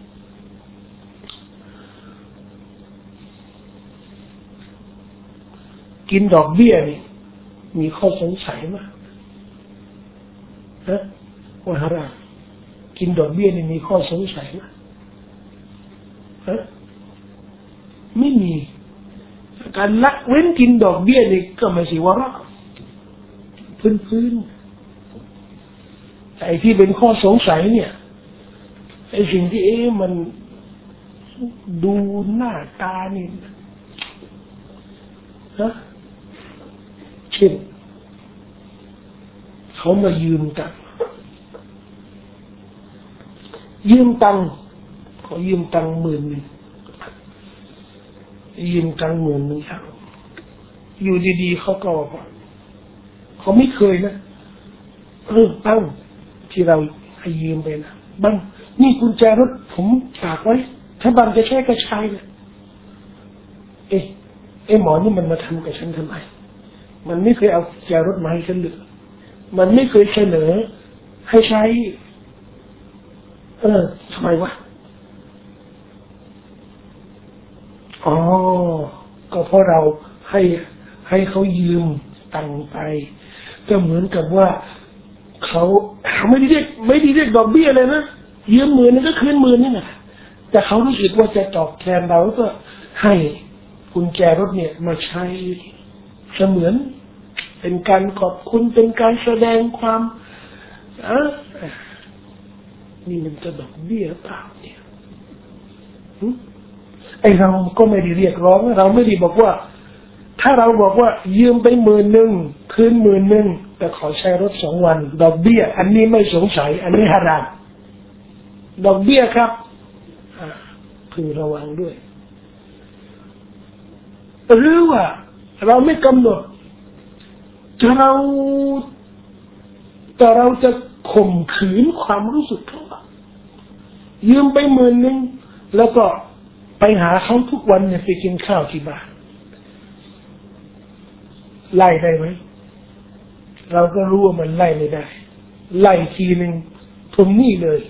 กินดอกเบี้ยนี่มีข้อสงสัยมั้ยฮะว่าฮารามกินดอกเบี้ยนี่มีข้อสงสัยมั้ยฮะไม่มีการละเว้นกินดอกเบี้ยนี่ก็ไม่ใช่วาระพื้นแต่ไอ้ที่เป็นข้อสงสัยเนี่ยไอ้สิ่งที่มันดูหน้าตานี่ฮะเช่นเขามายืมตังค์เขายืมตังค์10,000ยืมตังค์10,000ครับอยู่ดีๆเขาก็เขาไม่เคยนะตั้งที่เราให้ยืมไปนะบังนี่กุญแจรถผมฝากไว้ถ้าบังจะใช้ก็ใช้นะหมอนี่มันมาทำกับฉันทำไมมันไม่เคยเอากุญแจรถมาให้ฉันเลยมันไม่เคยเสนอให้ใช้ทำไมวะเพราะเราให้เขายืมตังค์ไปก็เหมือนกับว่าเขาไม่ได้เรียกดอกเบี้ยเลยนะยืม10,000นึงก็คืน10,000นี่แหละแต่เขารู้สึกว่าจะตอบแทนเราก็ให้กุญแจรถเนี่ยมาใช้เสมือนเป็นการขอบคุณเป็นการแสดงความนี่มันจะดอกเบี้ยเปล่าเนี่ยไอเราก็ไม่ได้เรียกร้องเราไม่ได้บอกว่าถ้าเราบอกว่ายืมไป10,000คืน10,000แต่ขอใช้รถ2 วันดอกเบี้ยอันนี้ไม่สงสัยอันนี้ฮารามดอกเบี้ยครับพึงระวังด้วยหรือว่าเราไม่กำหนดแต่เราจะข่มขืนความรู้สึกเขายืมไป10,000แล้วก็ไปหาเขาทุกวันเนี่ยไปกินข้าวที่บ้านไล่ได้ไหมเราก็รู้ว่ามันไล่ไม่ได้ไล่ทีนึงทวงหนี้เลย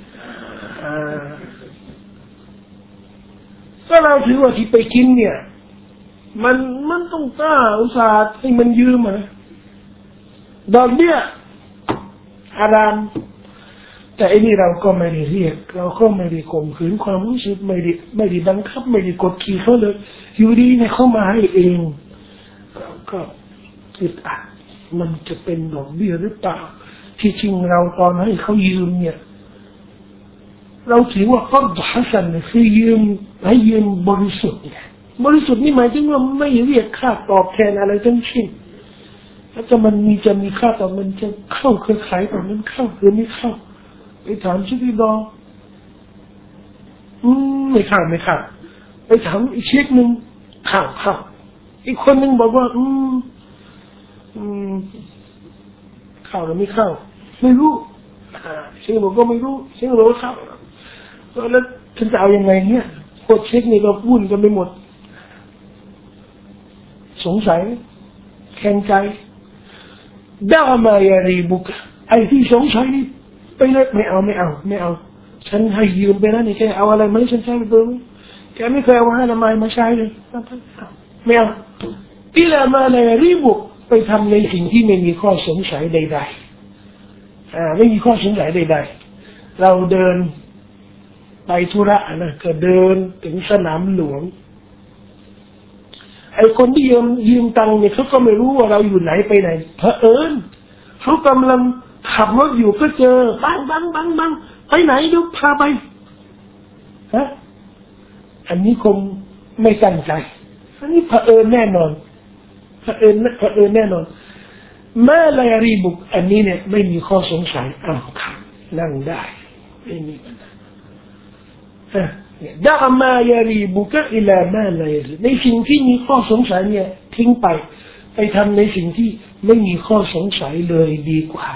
ก็เราถือว่าที่ไปกินเนี่ยมันต้องกล้าอุตส่าห์ให้มันยืมดอกเบี้ยอารามแต่อันนี้เราก็ไม่ได้เรียกเราก็ไม่ได้ข่มขืนความรู้สึกไม่ได้บังคับไม่ได้กดขี่เขาเลยอยู่ดีเนี่ยเขามาให้เองเราก็อึดอัดมันจะเป็นดอกเบี้ยหรือเปล่าที่จริงเราตอนให้เขายืมเนี่ยเราถือว่าเขาฮัสซันเนี่ยคือให้ยืมบริสุทธิ์บริสุทธิ์นี่หมายถึงว่าไม่เรียกค่าตอบแทนอะไรทั้งสิ้นแล้วจะมีค่าตอบมันจะเข้าเครือข่ายตอบมันเข้าหรือไม่เข้าไปถามชิบิดอไม่เข้าไปถามอีกเช็คนึงเข้าอีกคนนึงบอกว่าเข้าหรือไม่เข้าไม่รู้เช็คบอกก็ไม่รู้เช็คบอกว่าเข้าแล้วฉันจะเอายังไงเนี่ยโคตรเช็คนี่ก็วุ่นกันไปหมดสงสัยแข็งใจดามายารีบุกไอ้ที่สงสัยนี่ไปเลยไม่เอาฉันให้ยืมไปแล้วนี่แกเอาอะไรมาให้ฉันใช้ไปเบอร์แกไม่เคยเอาให้ละไมมาใช้เลยไม่เอาอิลามาลายารีบุกไปทำในสิ่งที่ไม่มีข้อสงสัยใดๆไม่มีข้อสงสัยใดๆเราเดินไปธุระนะก็เดินถึงสนามหลวงไอ้คนที่ยืมตังค์เนี่ยเขาก็ไม่รู้ว่าเราอยู่ไหนไปไหนเผอิญเขากำลังขับรถอยู่ก็เจอบังไปไหนดูพาไปอันนี้คงไม่ตั้งใจอันนี้เผอิญแน่นอนเผอิญแน่นอนแม่ลายรีบุกอันนี้เนี่ยไม่มีข้อสงสัยครับนั่งได้ไม่มีปัญหาดามายารีบุกะอิลามาลายรีในสิ่งที่มีข้อสงสัยเนี่ยทิ้งไปทำในสิ่งที่ไม่มีข้อสงสัยเลยดีกว่า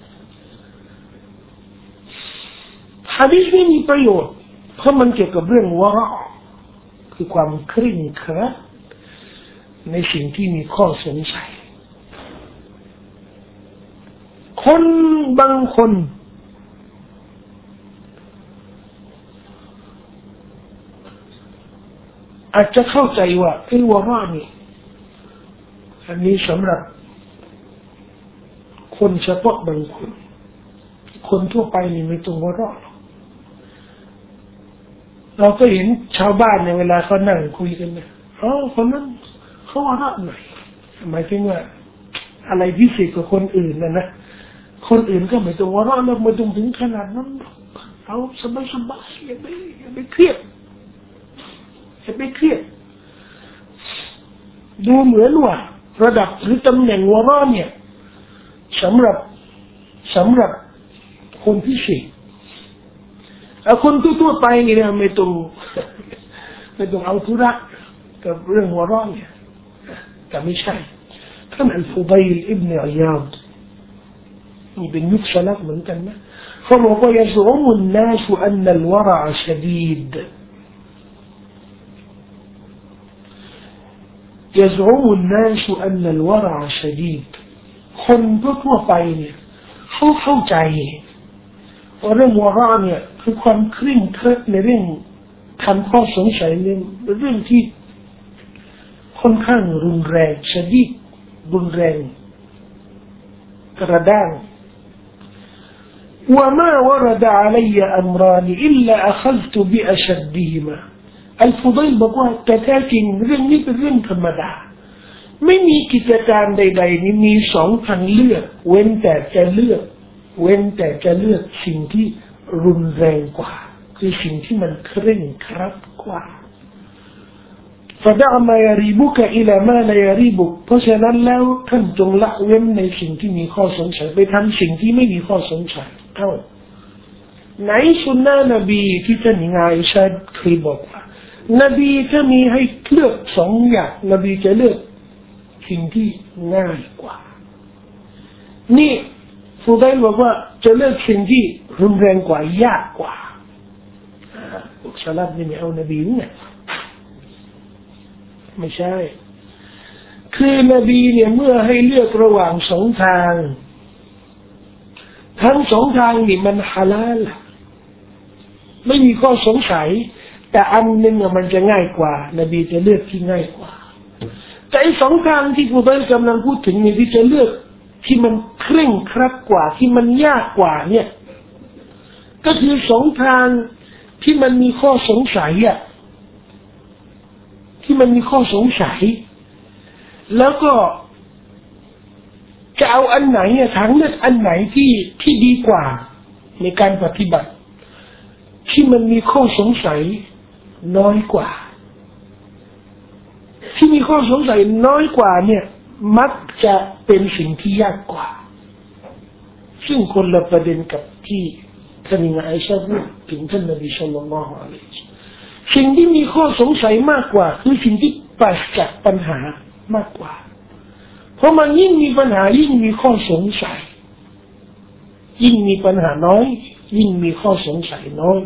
หะดีษไม่มีประโยชน์เพราะมันเกี่ยวกับเรื่องวะเราะคือความเคร่งครัดในสิ่งที่มีข้อสงสัยคนบางคนอาจจะเข้าใจว่าไอ้วะเราะนี่อันนี้สำหรับคนเฉพาะบางคนทั่วไปนี่ไม่ต้องวะเราะเราก็เห็นชาวบ้านในเวลาเขานั่งคุยกันเนี่ยคนนั้นเขาวะเราะหน่อยหมายถึงว่าอะไรพิเศษกว่าคนอื่นนะคนอื่นก็ไม่ต้องวะเราะแล้วไม่ต้องถึงขนาดนั้นเอาสบายอย่าไปเครียดดูเหมือนว่าระดับหรือตำแหน่งวะเราะเนี่ยสำหรับคนพิเศษคนทั่วไปนี่เนี่ยไม่ต้องเอาธุระกับเรื่องหัวร้อนเนี่ยแต่ไม่ใช่ท่านอัลฟุดัยลอิบนุอัยยาดนี่เป็นยุคสลับเหมือนกันนะเขาบอกว่าيزعم الناس أن الورع شديد يزعم الناس أن الورع شديد คนทั่วไปเนี่ยเขาเข้าใจว่าเรื่องวะเราะเนี่ยคือความเคร่งเครียดในเรื่องทำข้อสงสัยในเรื่องที่คค่อนข้างรุนแรงชนิดรุนแรงกระด้างوما ورد علي أمران إلا أخذت بأشدهما الفضيل บอกว่าแต่แท้จริงเรื่องนี้เป็นเรื่องธรรมดาไม่มีกิจการใดๆนี้มีสองทางเลือกเว้นแต่จะเลือกสิ่งที่รุนแรงกว่าคือสิ่งที่มันเคร่งครัดกว่าفدع ما يريبك إلى ما لا يريبك เพราะฉะนั้นแล้วท่านจงละเว้นในสิ่งที่มีข้อสงสัยไปทำสิ่งที่ไม่มีข้อสงสัยไหนสุนนะนบีที่ท่านอิอิชาเคยบอกว่านบีถ้ามีให้เลือกสองอย่างนบีจะเลือกสิ่งที่ง่ายกว่านี่ฟูดัยบอกว่าจะเลือกสิ่งที่รุนแรงกว่ายากกว่าพวกซาลาฟนี่ไม่เอานบีเนี่ยไม่ใช่คือนบีเนี่ยเมื่อให้เลือกระหว่างสองทางทั้งสองทางนี่มันฮาลาลไม่มีข้อสงสัยแต่อันนึงมันจะง่ายกว่านบีจะเลือกที่ง่ายกว่าแต่ไอ้สองทางที่กูได้กำลังพูดถึงนี่ที่จะเลือกที่มันเคร่งครัดกว่าที่มันยากกว่าเนี่ยก็คือสองทางที่มันมีข้อสงสัยที่มันมีข้อสงสัยแล้วก็จะเอาอันไหนทางเลือกอันไหนที่ดีกว่าในการปฏิบัติที่มันมีข้อสงสัยน้อยกว่าที่มีข้อสงสัยน้อยกว่าเนี่ยมักจะเป็นสิ่งที่ยากกว่าซึ่งคนละประเด็นกับที่ท่านอิอิชาพูดถึงท่านนบีศ็อลลัลลอฮุอะลัยฮิวะซัลลัมสิ่งที่มีข้อสงสัยมากกว่าคือสิ่งที่ปราศจากปัญหามากกว่าเพราะมันยิ่งมีปัญหายิ่งมีข้อสงสัยยิ่งมีปัญหาน้อยยิ่งมีข้อสงสัยน้อย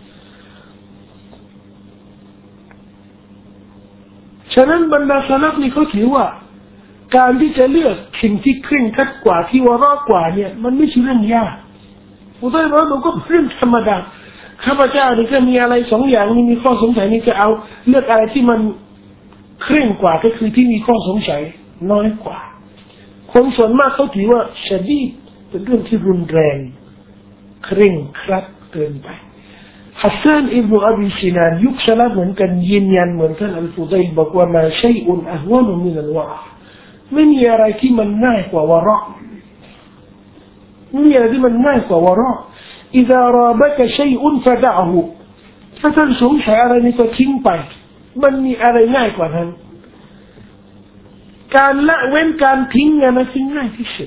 ฉะนั้นบรรดาซะลัฟนี่เขาถือว่าการที่จะเลือกสิ่งที่เคร่งครัดกว่าที่วารากว่าเนี่ยมันไม่ใช่เรื่องยากอุทัยบอกมันก็เรื่องธรรมดาข้าพเจ้านี่ก็มีอะไรสองอย่างนี่มีข้อสงสัยนี่จะเอาเลือกอะไรที่มันเคร่งกว่าก็คือที่มีข้อสงสัยน้อยกว่าคนส่วนมากเขาถือว่าชะดีดเป็นเรื่องที่รุนแรงเคร่งครัดเกินไปฮัสซานอิบนุอบีซินานยุคสลับเหมือนกันยืนยันเหมือนท่านอัลฟุดัยลบอกว่ามาชัยอุนอะฮวานุมินัลวะร์ไม่มีอะไรที่มันง่ายกว่าวะเราะไม่มีอะไรที่มันง่ายกว่าวะเราะإذا رابك شيء فدعه ถ้าท่านสงสัยอะไรนี่ก็ทิ้งไปมันมีอะไรง่ายกว่านั้นการละเว้นการทิ้งเนี่ยมันทิ้งง่ายที่สุด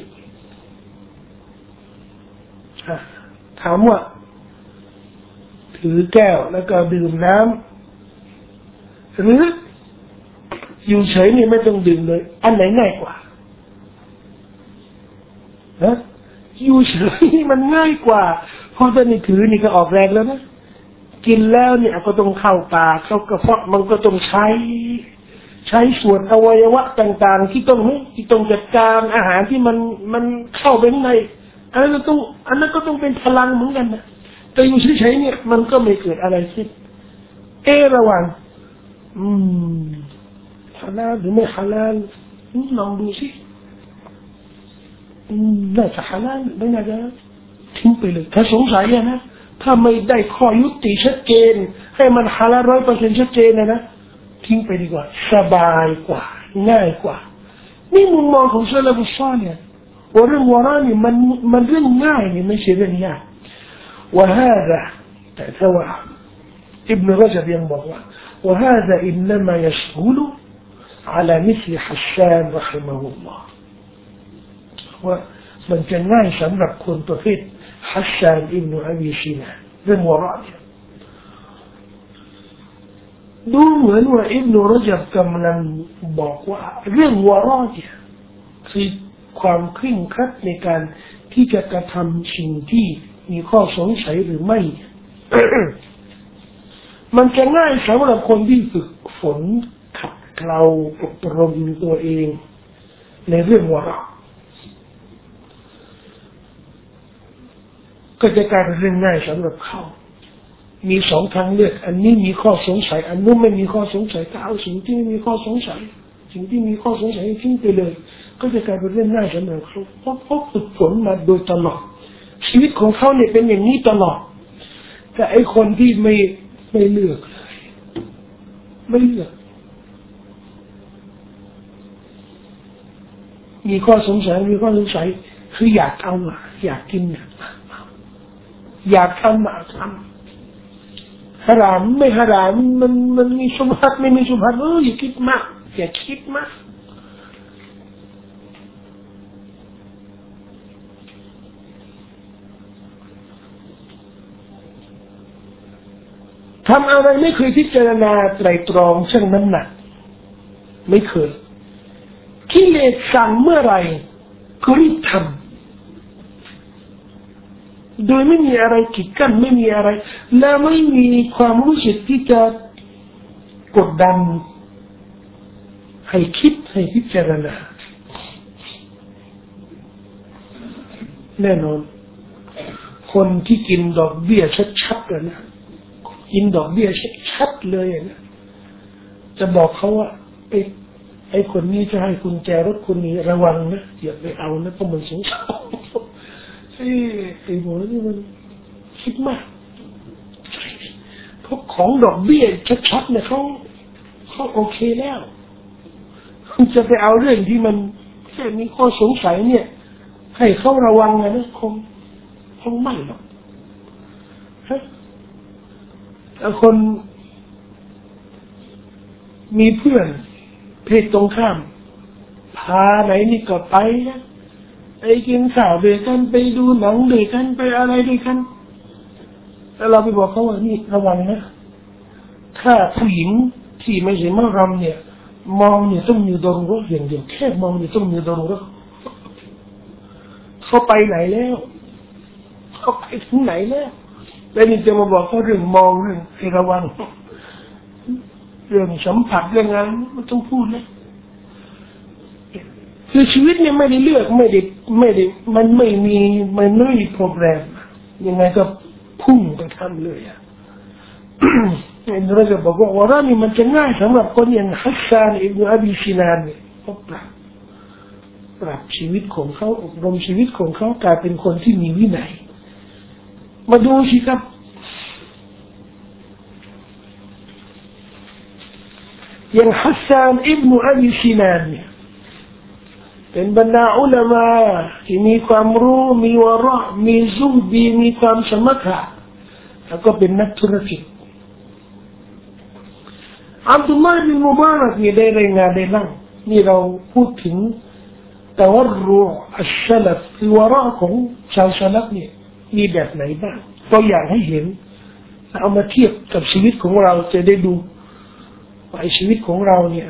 ถามว่าถือแก้วแล้วก็ดื่มน้ำหรืออยู่เฉยนี่ไม่ต้องดื่มเลยอันไหนง่ายกว่าอยู่เฉยนี่มันง่ายกว่าเพราะตอนนี้ถือนี่ก็ออกแรงแล้วนะกินแล้วเนี่ยก็ต้องเข้าปากเข้ากระเพาะมันก็ต้องใช้ส่วนอวัยวะต่างๆที่ต้องจัดการอาหารที่มันเข้าไปข้างในอันนั้นก็ต้องเป็นพลังเหมือนกันนะแต่อยู่เฉยๆเนี่ยมันก็ไม่เกิดอะไรขึ้นระหว่างฮาลาลหรือไม่ฮาลาลลองดูสิน่าจะฮาลาลไม่น่าจะทิ้งไปเลยถ้าสงสัยนะถ้าไม่ได้ข้อยุติชัดเจนให้มันฮาลาล 100% ชัดเจนนะทิ้งไปดีกว่าสบายกว่าง่ายกว่านี่มุมมองของซะลาฟุศอลิฮ์ว่าเรื่องวะเราะห์นี่มันเรื่องง่ายนี่ไม่ใช่เรื่องยากوهذا تعتوى ابن رجب ينبغ وهذا إنما يسهل على مثل حسان رحمه الله ومن كان ناي سمرق كنت فيت حسان ابن أبي سنان ذن وراء ดูเหมือนว่าอิบนุรจับกำลังบอกว่าเรื่องวะเราะห์เนี่ยคือความเคร่งครัดในการที่จะกระทำสิ่งที่มีข้อสงสัยหรือไม่ มันจะง่ายสำหรับคนที่ฝึกฝนขัดเกลาอบรมตัวเองในเรื่องวะเราะห์ก็จะกลายเป็นเรื่องง่ายสำหรับเขามีสองทางเลือกอันนี้มีข้อสงสัยอันนู้นไม่มีข้อสงสัยถ้าเอาสิ่งที่ไม่มีข้อสงสัยสิ่งที่มีข้อสงสัยทิ้งไปเลยก็จะกลายเป็นเรื่องง่ายสำหรับเขาเพราะเขาฝึกฝนมาโดยตลอดชีวิตของเขาเนี่ยเป็นอย่างนี้ตลอดแต่ไอคนที่ไม่เลือกไม่เลือกมีข้อสงสัยคืออยากเอาอยากกินอยากทำทำฮารามไม่ฮารามมันมีชุบฮัดไม่มีชุบฮัดอย่าคิดมากอย่าคิดมากทำอะไรไม่เคยพิจารณาไตรตรองชั่งน้ำหนักไม่เคยกิเลสสั่งเมื่อไหร่ก็รีบทำโดยไม่มีอะไรกีดกั้นไม่มีอะไรและไม่มีความรู้สึกที่จะกดดันให้คิดให้พิจารณาแน่นอนคนที่กินดอกเบี้ยชัดๆเลยนะกินดอกเบี้ยชัดๆเลยนะจะบอกเขาว่าไอ้คนนี้จะให้กุญแจรถคนนี้ระวังนะอย่าไปเอานะเพราะมันสงสารไอ้หมอนี่มันคิดมากเพราะของดอกเบี้ยชัดๆเนี่ยเขาโอเคแล้วคุณจะไปเอาเรื่องที่มันแค่มีข้อสงสัยเนี่ยให้เขาระวังนะคงไม่หรอกแต่คนมีเพื่อนเพศตรงข้ามพาไหนนี่ก็ไปนะไปกินข้าวด้วยกันไปดูหนังด้วยกันไปอะไรด้วยกันแล้วเราไปบอกเขาว่านี่ระวังนะถ้าผู้หญิงที่ไม่ใช่มารำเนี่ยมองเนี่ยต้องมีดรุรอย่างเดียวแค่มองเนี่ยต้องมีดรุรเขาไปไหนแล้วเขาไปถึงไหนแล้วแล้วนี่จะมาบอกเขาเรื่องมองเรื่องให้ระวังเรื่องสัมผัสเรื่องงานมันต้องพูดนะคือชีวิตเนี่ยไม่ได้เลือกไม่ได้มันไม่มีโปรแกรมยังไงก็พุ่งไปทำเลยอ่ะเราจะบอกว่าว่านี่มันจะง่ายสำหรับคนอย่างฮัสซานอิบนุอบีซินานเนี่ยเขาปรับชีวิตของเขาอบรมชีวิตของเขากลายเป็นคนที่มีวินัยมาดูสิครับอย่างฮัสซานอิบนุอบีซินานเนี่ยเป็นบรรดาอุลามะที่มีความรู้มีวาระมีซุฮดีมีความสมถะแล้วก็เป็นนักธุรกิจอับดุลลอฮ์บินมุบารักนี่ได้รายงานได้เล่านี่เราพูดถึงตะวัรุอัชชลัฟคือวาระของชาวชลัฟเนี่ยมีแบบไหนบ้างตัวอย่างให้เห็นเอามาเทียบกับชีวิตของเราจะได้ดูว่าชีวิตของเราเนี่ย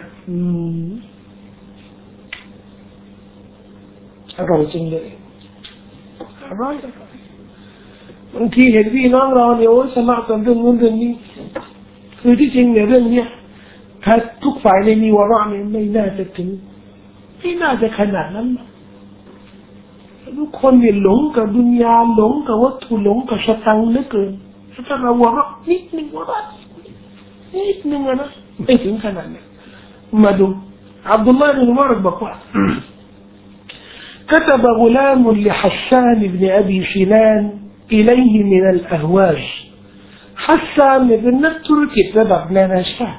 อร่อยจริงเลยอร่อยบางทีเห็นพี่น้องเราเนี่ยโอ้สมัครกันเรื่องนู้นเรื่องนี้คือที่จริงเนี่ยเรื่องเนี้ยถ้าทุกฝ่ายในมีวาระเนี่ยไม่น่าจะถึงไม่น่าจะขนาดนั้นทุกคนเนี่ยหลงกับดุนยาหลงกับวัตถุหลงกับสตังค์เหลือเกินถ้าเราวาระนิดนึงวาระนิดนึงนะไม่ถึงขนาดนั้นมาดูอับดุลลาห์บินมุบารักบอกว่าكتب غلام لحسان بن أبي سنان إليه من الأهواج حسان بن نترك سبب نانشا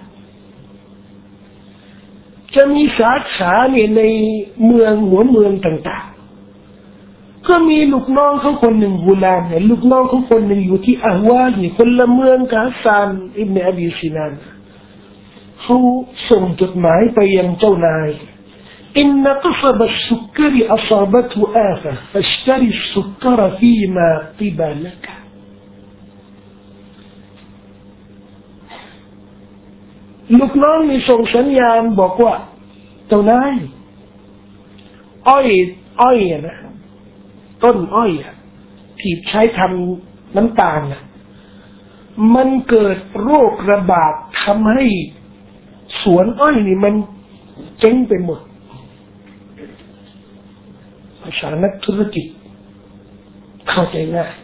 จะมีสาขาในเมืองหัวเมืองต่างๆก็มีลูกน้องเขาคนหนึ่งกุลามเนี่ยลูกน้องเขาคนหนึ่งอยู่ที่อะฮวาจนี่คนละเมืองกับฮัสซานอิบนุอบีซินานเขาส่งจดหมายไปยังเจ้านายإن قصب السكر أصابته آفة فاشتري السكر فيما قبلك ลูกน้องมีส่งสัญญาณบอกว่าเจ้านายอ้อยนะต้นอ้อยที่ใช้ทำน้ำตาลมันเกิดโรคระบาดทำให้สวนอ้อยนี่มันเจ๊งไปหมดภาษานักธุรกิจเข้าใจง่าย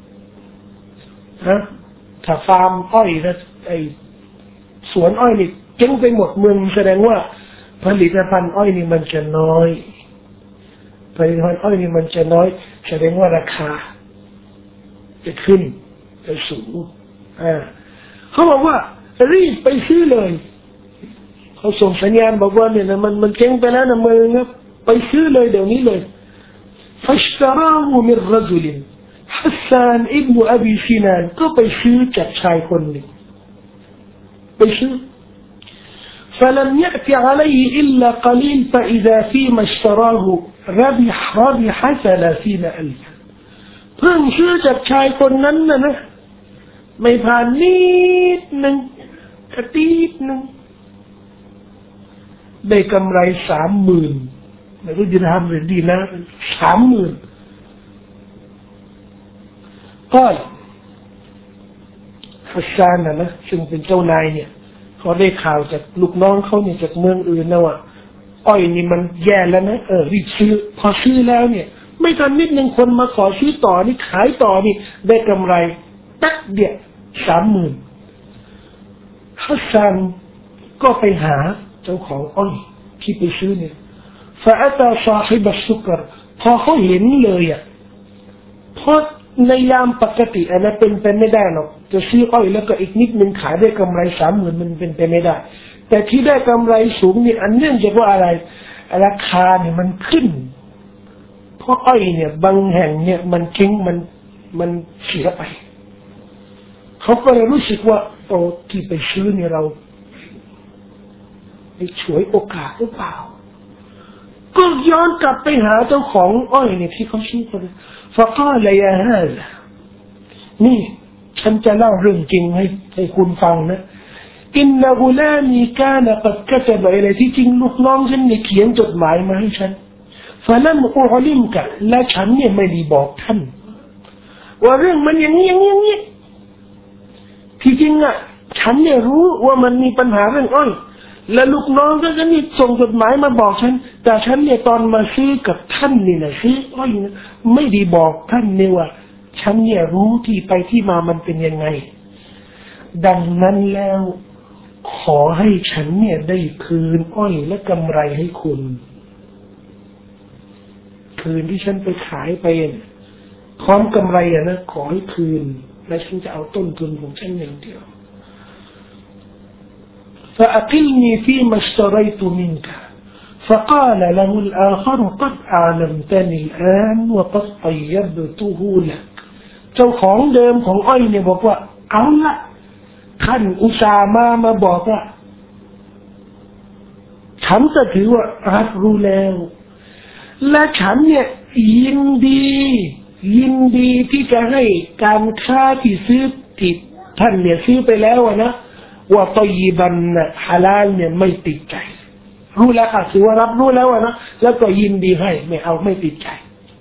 นะถ้าฟาร์มอ้อยนะไอสวนอ้อยนี่เจ๊งไปหมดเมืองแสดงว่าผลิตภัณฑ์อ้อยนี่มันจะน้อยผลิตภัณฑ์อ้อยนี่มันจะน้อยแสดงว่าราคาจะขึ้นจะสูงเขาบอกว่ารีบไปซื้อเลยเขาส่งสัญญาณบอกว่าเนี่ยนะมันเจ๊งไปแล้วนะมึงนะไปซื้อเลยเดี๋ยวนี้เลยفاشتراه من رجل حسان ابن أبي سنان ก็ไปซื้อจากชายคนหนึ่งไปซื้อ فلم يأت عليه إلا قليل فإذا فيما اشتراه ربح 30,000 เพิ่งซื้อจากชายคนนั้นนะไม่ผ่านนิดนึงกระติดนึงได้กำไร 30,000 ไม่รู้จะทำหรือดีนะ 30,000 ก็ฮัสซานนะซึ่งเป็นเจ้านายเนี่ยเขาได้ข่าวจากลูกน้องเขาเนี่ยจากเมืองอื่นนะว่าอ้อยนี่มันแย่แล้วนะรีบซื้อพอซื้อแล้วเนี่ยไม่ทันนิดนึงคนมาขอซื้อต่อนี่ขายต่อนี่ได้กำไรแป๊บเดียว 30,000 ฮัสซานก็ไปหาเจ้าของอ้อยที่ไปซื้อเนี่ยفأتى صاحب السكر พอเขาเห็นเลยเพราะในยามปกติอันนั้นเป็นไปไม่ได้หรอกจะซื้ออ้อยแล้วก็อีกนิดนึงขายได้กำไร 30,000 มันเป็นไปไม่ได้แต่ที่ได้กำไรสูงนี่อันเนื่องจากว่าอะไรราคาเนี่ยมันขึ้นเพราะอ้อยเนี่ยบางแห่งเนี่ยมันเจ๊งมันเสียไปเขาก็เลยรู้สึกว่าโอ้ที่ไปซื้อเนี่ยเราไปฉวยโอกาสหรือเปล่าก็ย้อนกลับไปหาเจ้าของอ้อยเนี่ยที่เขาชื่อคนفقال يا هذا นี่ฉันจะเล่าเรื่องจริงให้คุณฟังนะอินนะกุลามีกานะกัดกะตะบะอิลัยที่จริงลูกน้องฉันเนี่ยเขียนจดหมายมาให้ฉันفلم أعلمك และฉันเนี่ยไม่ได้บอกท่านว่าเรื่องมันอย่างนี้ที่จริงฉันเนี่ยรู้ว่ามันมีปัญหาเรื่องอ้อยและลูกน้องก็นี่ส่งจดหมายมาบอกฉันแต่ฉันเนี่ยตอนมาซื้อกับท่านนี่นะซื้ออ้อยนะไม่ได้บอกท่านเนี่ยว่าฉันเนี่ยรู้ที่ไปที่มามันเป็นยังไงดังนั้นแล้วขอให้ฉันเนี่ยได้คืนอ้อยและกำไรให้คุณคืนที่ฉันไปขายไปพร้อมกำไรนะขอให้คืนและฉันจะเอาต้นทุนของฉันอย่างเดียวفأقلني فيما اشتريت منك فقال له الآخر قد أعلمتني الآن وقد طيبته لك เจ้าของเดิมของอ้อยเนี่ยบอกว่าเอาละท่านอุตส่าห์มาบอกว่าฉันจะถือว่ารับรู้แล้วและฉันเนี่ยยินดีที่จะให้การค้าที่ซื้อติดท่านเนี่ยซื้อไปแล้วนะว่าตอยบันฮาลาลเนี่ยไม่ติดใจรู้แล้วค่ะถือว่ารับรู้แล้วนะแล้วก็ยินดีให้ไม่ติดใจ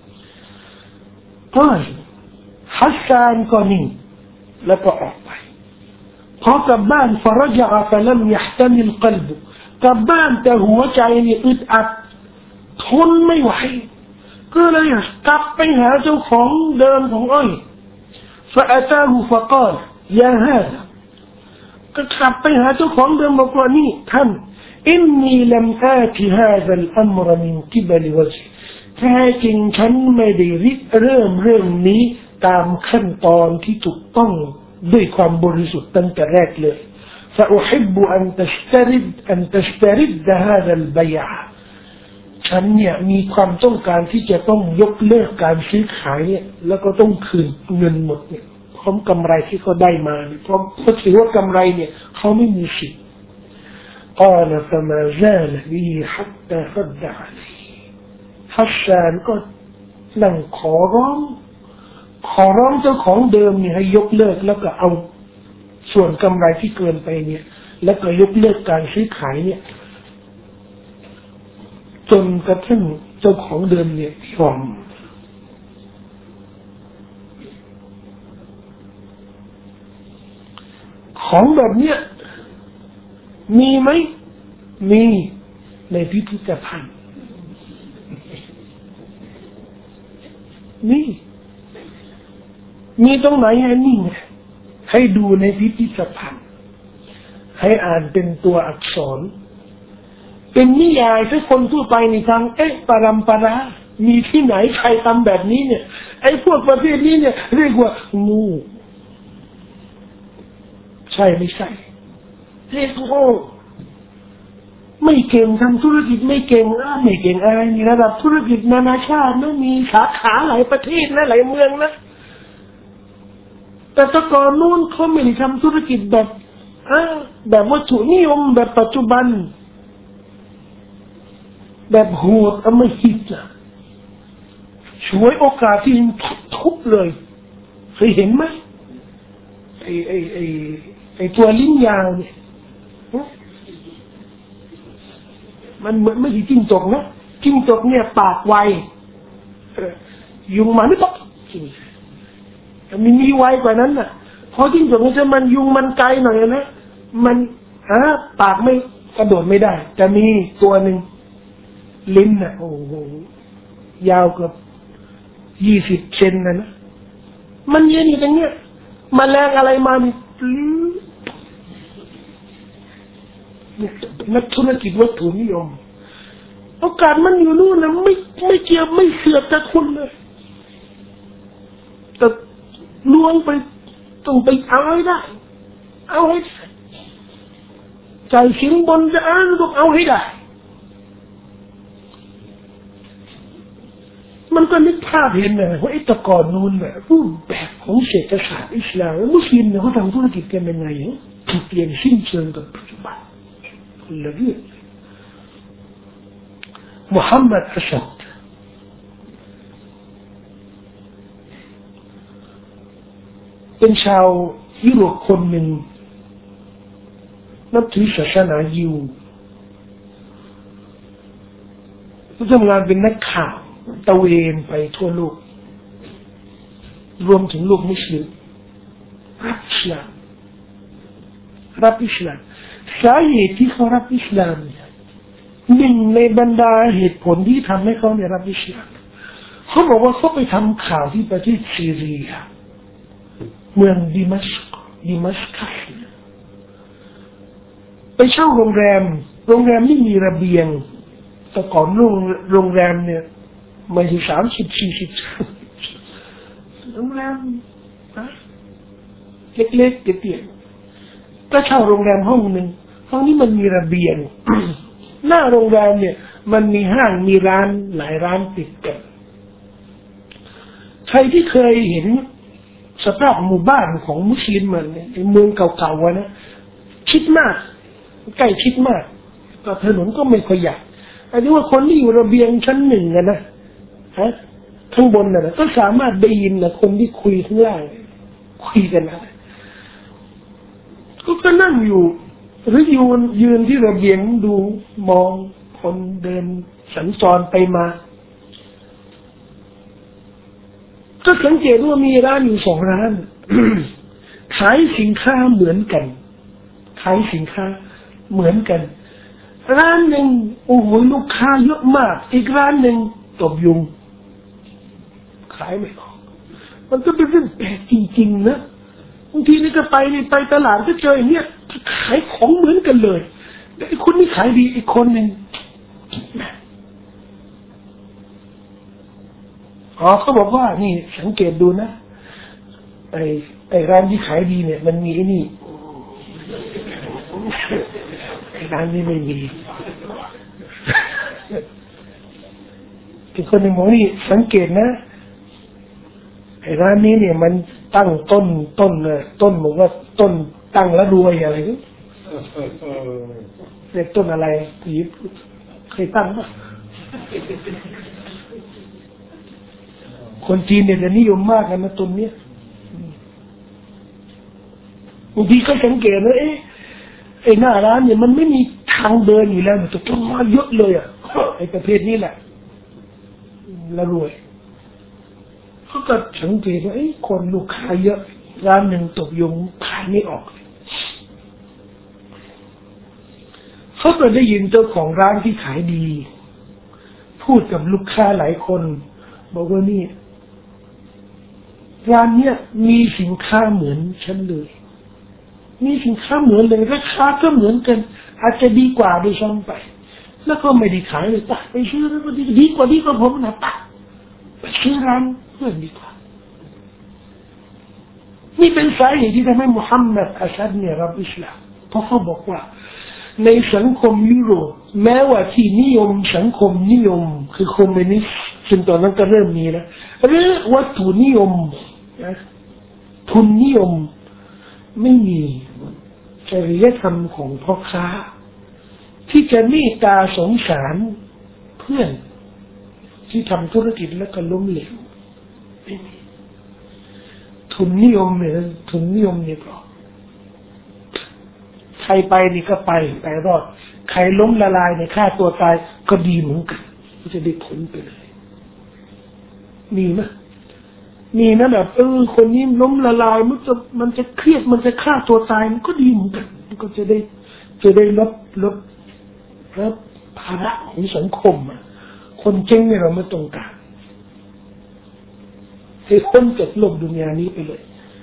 ก็ฮัสซานก็นิ่งแล้วก็ออกไปพอกลับบ้านฟรจาฟลัมยัฮตมิลกลบกลับบ้านแต่หัวใจนี่อึดอัดทนไม่ไหวก็เลยกลับไปหาเจ้าของเดิมของอ้อยفأتاه فقال يا هذاก็กลับไปหาเจ้าของเดิมบอกว่านี่ท่านอินนีลัมอาติฮาซัลอัมรมินกิบลิวะจแท้จริงฉันไม่ได้ริเริ่มเรื่องนี้ตามขั้นตอนที่ถูกต้องด้วยความบริสุทธิ์ตั้งแต่แรกเลย فأحب أن تسترد هذا البيع ฉันเนี่ยมีความต้องการที่จะต้องยกเลิกการซื้อขายเนี่ยแล้วก็ต้องคืนเงินหมดเนี่ยพร้อมกำไรที่เขาได้มาเพราะเขาถือว่ากำไรเนี่ยเขาไม่มีสิทธิ์قال فما زال به حتى رد عليه ฮัสซานก็นั่งขอร้องเจ้าของเดิมเนี่ยให้ยกเลิกแล้วก็เอาส่วนกำไรที่เกินไปเนี่ยแล้วก็ยกเลิกการซื้อขายเนี่ยจนกระทั่งเจ้าของเดิมเนี่ยยอมของแบบเนี้ยมีไหมมีในพิพิธภัณฑ์มีตรงไหนนี่ไงให้ดูในพิพิธภัณฑ์ให้อ่านเป็นตัวอักษรเป็นนิยายที่คนทั่วไปในทางปรัมปรามีที่ไหนใครทำแบบนี้เนี่ยไอ้พวกประเภทนี้เนี่ยเรียกว่างูใช่ไม่ใช่เรียกโง่ไม่เก่งทำธุรกิจไม่เก่งไม่เก่งอะไรนี่ระดับธุรกิจนานาชาตินะมีสาขาหลายประเทศนะหลายเมืองนะแต่แต่ก่อนนู้นเขาไม่ได้ทำธุรกิจแบบวัตถุนิยมแบบปัจจุบันแบบโหดไม่คิดนะช่วยโอกาสที่ทุบเลยเคยเห็นไหมไอตัวลิ้นยาวเนี่ยมันเหมือนไม่ใช่จิ้งจกนะจิ้งจกเนี่ยปากไวยุงมันไม่ตกมีไวกว่านั้นน่ะพอจิ้งจกมันยุงมันไกลหน่อยนะมันปากไม่กระโดดไม่ได้แต่มีตัวหนึ่งลิ้นน่ะโอ้โหยาวเกือบ20 เซนนะมันเย็นอยู่ตรงเนี้ยแมลงอะไรมาเนี่ยนักธุรกิจวัตถุนิยมโอกาสมันอยู่นู่นนะไม่เกี่ยวไม่เสือกกับคุณเลยแต่ล้วงไปต้องไปเอาให้ได้เอาให้ใจสิงบนจะต้องเอาให้ได้มันก็นึกภาพเห็นนะว่าไอ้ตะกอนนู้นน่ะรูปแบบของเศรษฐศาสตร์อิสลามมุสลิมเนี่ยเขาทำธุรกิจกันยังไงเปลี่ยนสิ้นเชิงกับปัจจุบันคนละเรื่องมุฮัมมัดอัสซัดเป็นชาวยุโรปคนหนึ่งนับถือศาสนายิวเขาทำงานเป็นนักข่าวตะเวนไปทั่วโลกรวมถึงโลกมุสลิมรับอิสลามสาเหตุที่เขารับอิสลามหนึ่งในบรรดาเหตุผลที่ทำให้เขาได้รับอิสลามเขาบอกว่าเขาไปทำข่าวที่ประเทศซีเรียเมืองดิมัสกัสไปเช่าโรงแรมไม่มีระเบียงแต่ก่อนโรงแรมเนี่ยไม่ถึง30-40โรงแรมเล็กๆเตี้ยๆก็เช่าโรงแรมห้องหนึ่งห้องนี้มันมีระเบียง หน้าโรงแรมเนี่ยมันมีห้างมีร้านหลายร้านติดกันใครที่เคยเห็นสภาพหมู่บ้านของมุสลิมมันในเมืองเก่าๆนะชิดมากใกล้ชิดมากก็ถนนก็ไม่ค่อยใหญ่อันนี้ว่าคนที่อยู่ระเบียงชั้นหนึ่งนะข้างบนนะก็สามารถได้ยินนะคนที่คุยข้างล่างคุยกันนะก็นั่งอยู่หรือยืนที่ระเบียงดูมองคนเดินสัญจรไปมาก็สังเกตว่ามีร้านอยู่2 ร้าน ขายสินค้าเหมือนกันร้านหนึ่งโอ้โหลูกค้าเยอะมากอีกร้านหนึ่งตบยุงขายไม่ออกมันก็เป็นเรื่องแปลกจริงๆนะบางทีนี่ก็ไปตลาดก็เจออย่างเนี้ยขายของเหมือนกันเลยแต่ไอ้คนนี้ขายดีอีกคนหนึ่งเขาบอกว่านี่สังเกตดูนะไอ้ร้านที่ขายดีเนี่ยมันมีไอ้นี่ไอ้ร้านนี้ไม่มีอีกคนหนึ่งบอกนี่สังเกตนะไอ้ร้านนี้เนี่ยมันตั้งต้นบอกว่าต้นตั้งแล้วรวยอะไรนี่เรียกต้นอะไรผีเคยตั้งป่ะคนจีนเนี่ยจะนิยมมากนะต้นเนี้ยบางทีก็สังเกตนะไอ้หน้าร้านเนี่ยมันไม่มีทางเดินอยู่แล้วแต่ต้นไม้เยอะเลยอ่ะไอ้ประเภทนี้แหละแล้วรวยเขาก็สังเกตว่าคนลูกค้าเยอะร้านหนึ่งตกยุงขายไม่ออกเขาก็ได้ยินเจ้าของร้านที่ขายดีพูดกับลูกค้าหลายคนบอกว่านี่ร้านเนี้ยมีสินค้าเหมือนฉันเลยมีสินค้าเหมือนเลยราคาก็เหมือนกันอาจจะดีกว่าด้วยซ้ำไปแล้วก็ไม่ได้ขายเลยปะไปซื้อแล้วก็ดีกว่าผมนะปะไปซื้อร้านเพื่อนดีกว่านี่เป็นสาเหตุที่ทำให้มุฮัมมัดอาซัดเนี่ยรับอิสลามเพราะเขาบอกว่าในสังคมยุโรปแม้ว่าที่นิยมสังคมนิยมคือคอมมิวนิสต์ซึ่งตอนนั้นก็เริ่มมีนะหรือวัตถุนิยมนะทุนนิยมไม่มีจริยธรรมของพ่อค้าที่จะเมตตาสงสารเพื่อนที่ทำธุรกิจแล้วก็ล้มเหลวไม่มีทุนนิยมเนี่ยทุนนิยมเนี่ยก็ใครไปนี่ก็ไปรอดใครล้มละลายในฆ่าตัวตายก็ดีเหมือนกันก็จะได้ผลไปเลยมีไหมมีนะแบบคนนี้ล้มละลายมันจะเครียดมันจะฆ่าตัวตายมันก็ดีเหมือนกันมันก็จะได้ลดภาระของสังคมอ่ะคนเจ๊งเนี่ยเราไม่ต้องการให้พ้นจากโลกดุนยานี้ไปเลย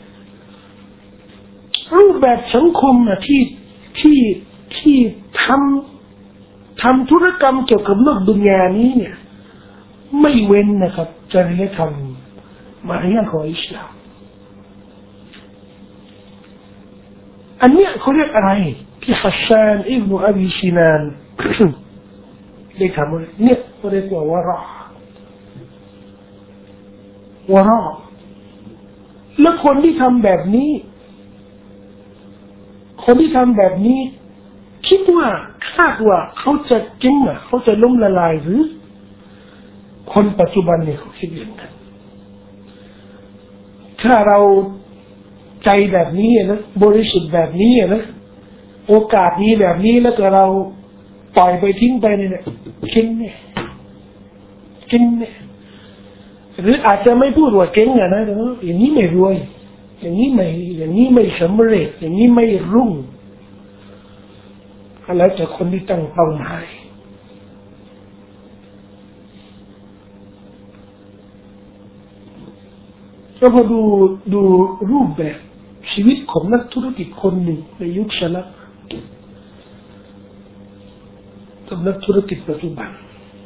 รูปแบบสังคมอ่ะที่ทำธุรกรรมเกี่ยวกับโลกดุนยานี้เนี่ยไม่เว้นนะครับจริยธรรมมารยาทของอิสลามอันเนี้ยเขาเรียกอะไรที่ฮัสซานอิบนุอบีซินานได้ทำอะไรเนี่ยเขาเรียกว่าวะเราแล้วคนที่ทำแบบนี้คิดว่าคาดว่าเขาจะจริงอ่ะเขาจะล้มละลายหรือคนปัจจุบันเนี่ยเขาคิดอย่างนั้นถ้าเราใจแบบนี้นะบริสุทธิ์แบบนี้นะโอกาสนี้แบบนี้แล้วก็เราปล่อยไปทิ้งไปเนี่ยกินเนี่ยหรืออาจจะไม่พูดว่าเก่งนะแต่ว่าอย่างนี้ไม่รวยอย่างนี้ไม่สำเร็จอย่างนี้ไม่รุ่งแล้วแต่คนที่ตั้งเป้าหมายแล้วพอดูรูปแบบชีวิตของนักธุรกิจคนหนึ่งในยุคสลับกับนักธุรกิจปัจจุบัน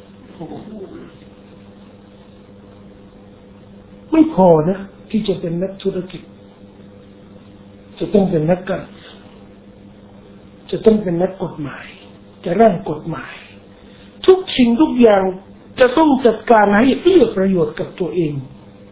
ไม่พอนะที่จะเป็นนักธุรกิจจะต้องเป็นนักการจะต้องเป็นนักกฎหมายจะร่างกฎหมายทุกสิ่งทุกอย่างจะต้องจัดการให้เอื้อประโยชน์กับตัวเอง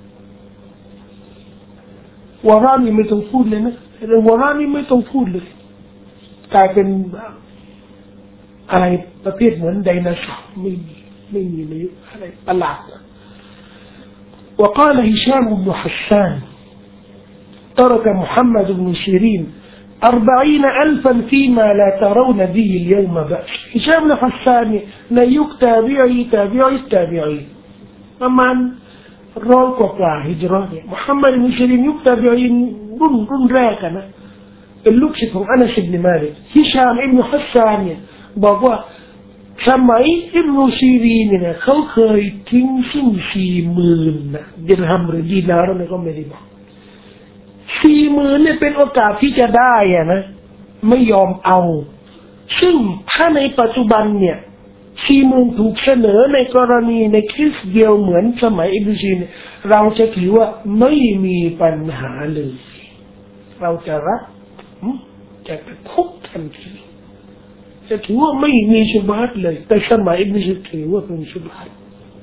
วาระนี่ไม่ต้องพูดเลยนะเรื่องวาระนี่ไม่ต้องพูดเลยกลายเป็นอะไรประเภทเหมือนไดโนเสาร์ไม่มีเลยอะไรประหลาดوقال هشام بن حسان ترك محمد بن سيرين 40,000 فيما لا ترون به اليوم بأس هشام بن حسان ในยุคตาบีอีประมาณ100 กว่าฮิจเราะห์เนี่ยมุฮัมมัดบินซีรีนยุคตาบีอีรุ่นแรกนะเป็นลูกศิษย์ของอานัสอิบนุมาลิกฮิชามอิบนุฮัสซานเนี่ยบอกว่าสมัยอิบนุซีรีนเนี่ยเขาเคยทิ้งสิ้น 40,000 นะดิรฮัมหรือดีนาร์อะไรก็ไม่ได้บอก 40,000 เนี่ยเป็นโอกาสที่จะได้อะนะไม่ยอมเอาซึ่งถ้าในปัจจุบันเนี่ย40,000ถูกเสนอในกรณีในเคสเดียวเหมือนสมัยอิบนุซีรีนเราจะถือว่าไม่มีปัญหาเลยเราจะรับจะคุกทันทีจะถือว่าไม่มีชุบฮัตเลยแต่สมัยอิบนุซีรีนถือว่าเป็นชุบฮัต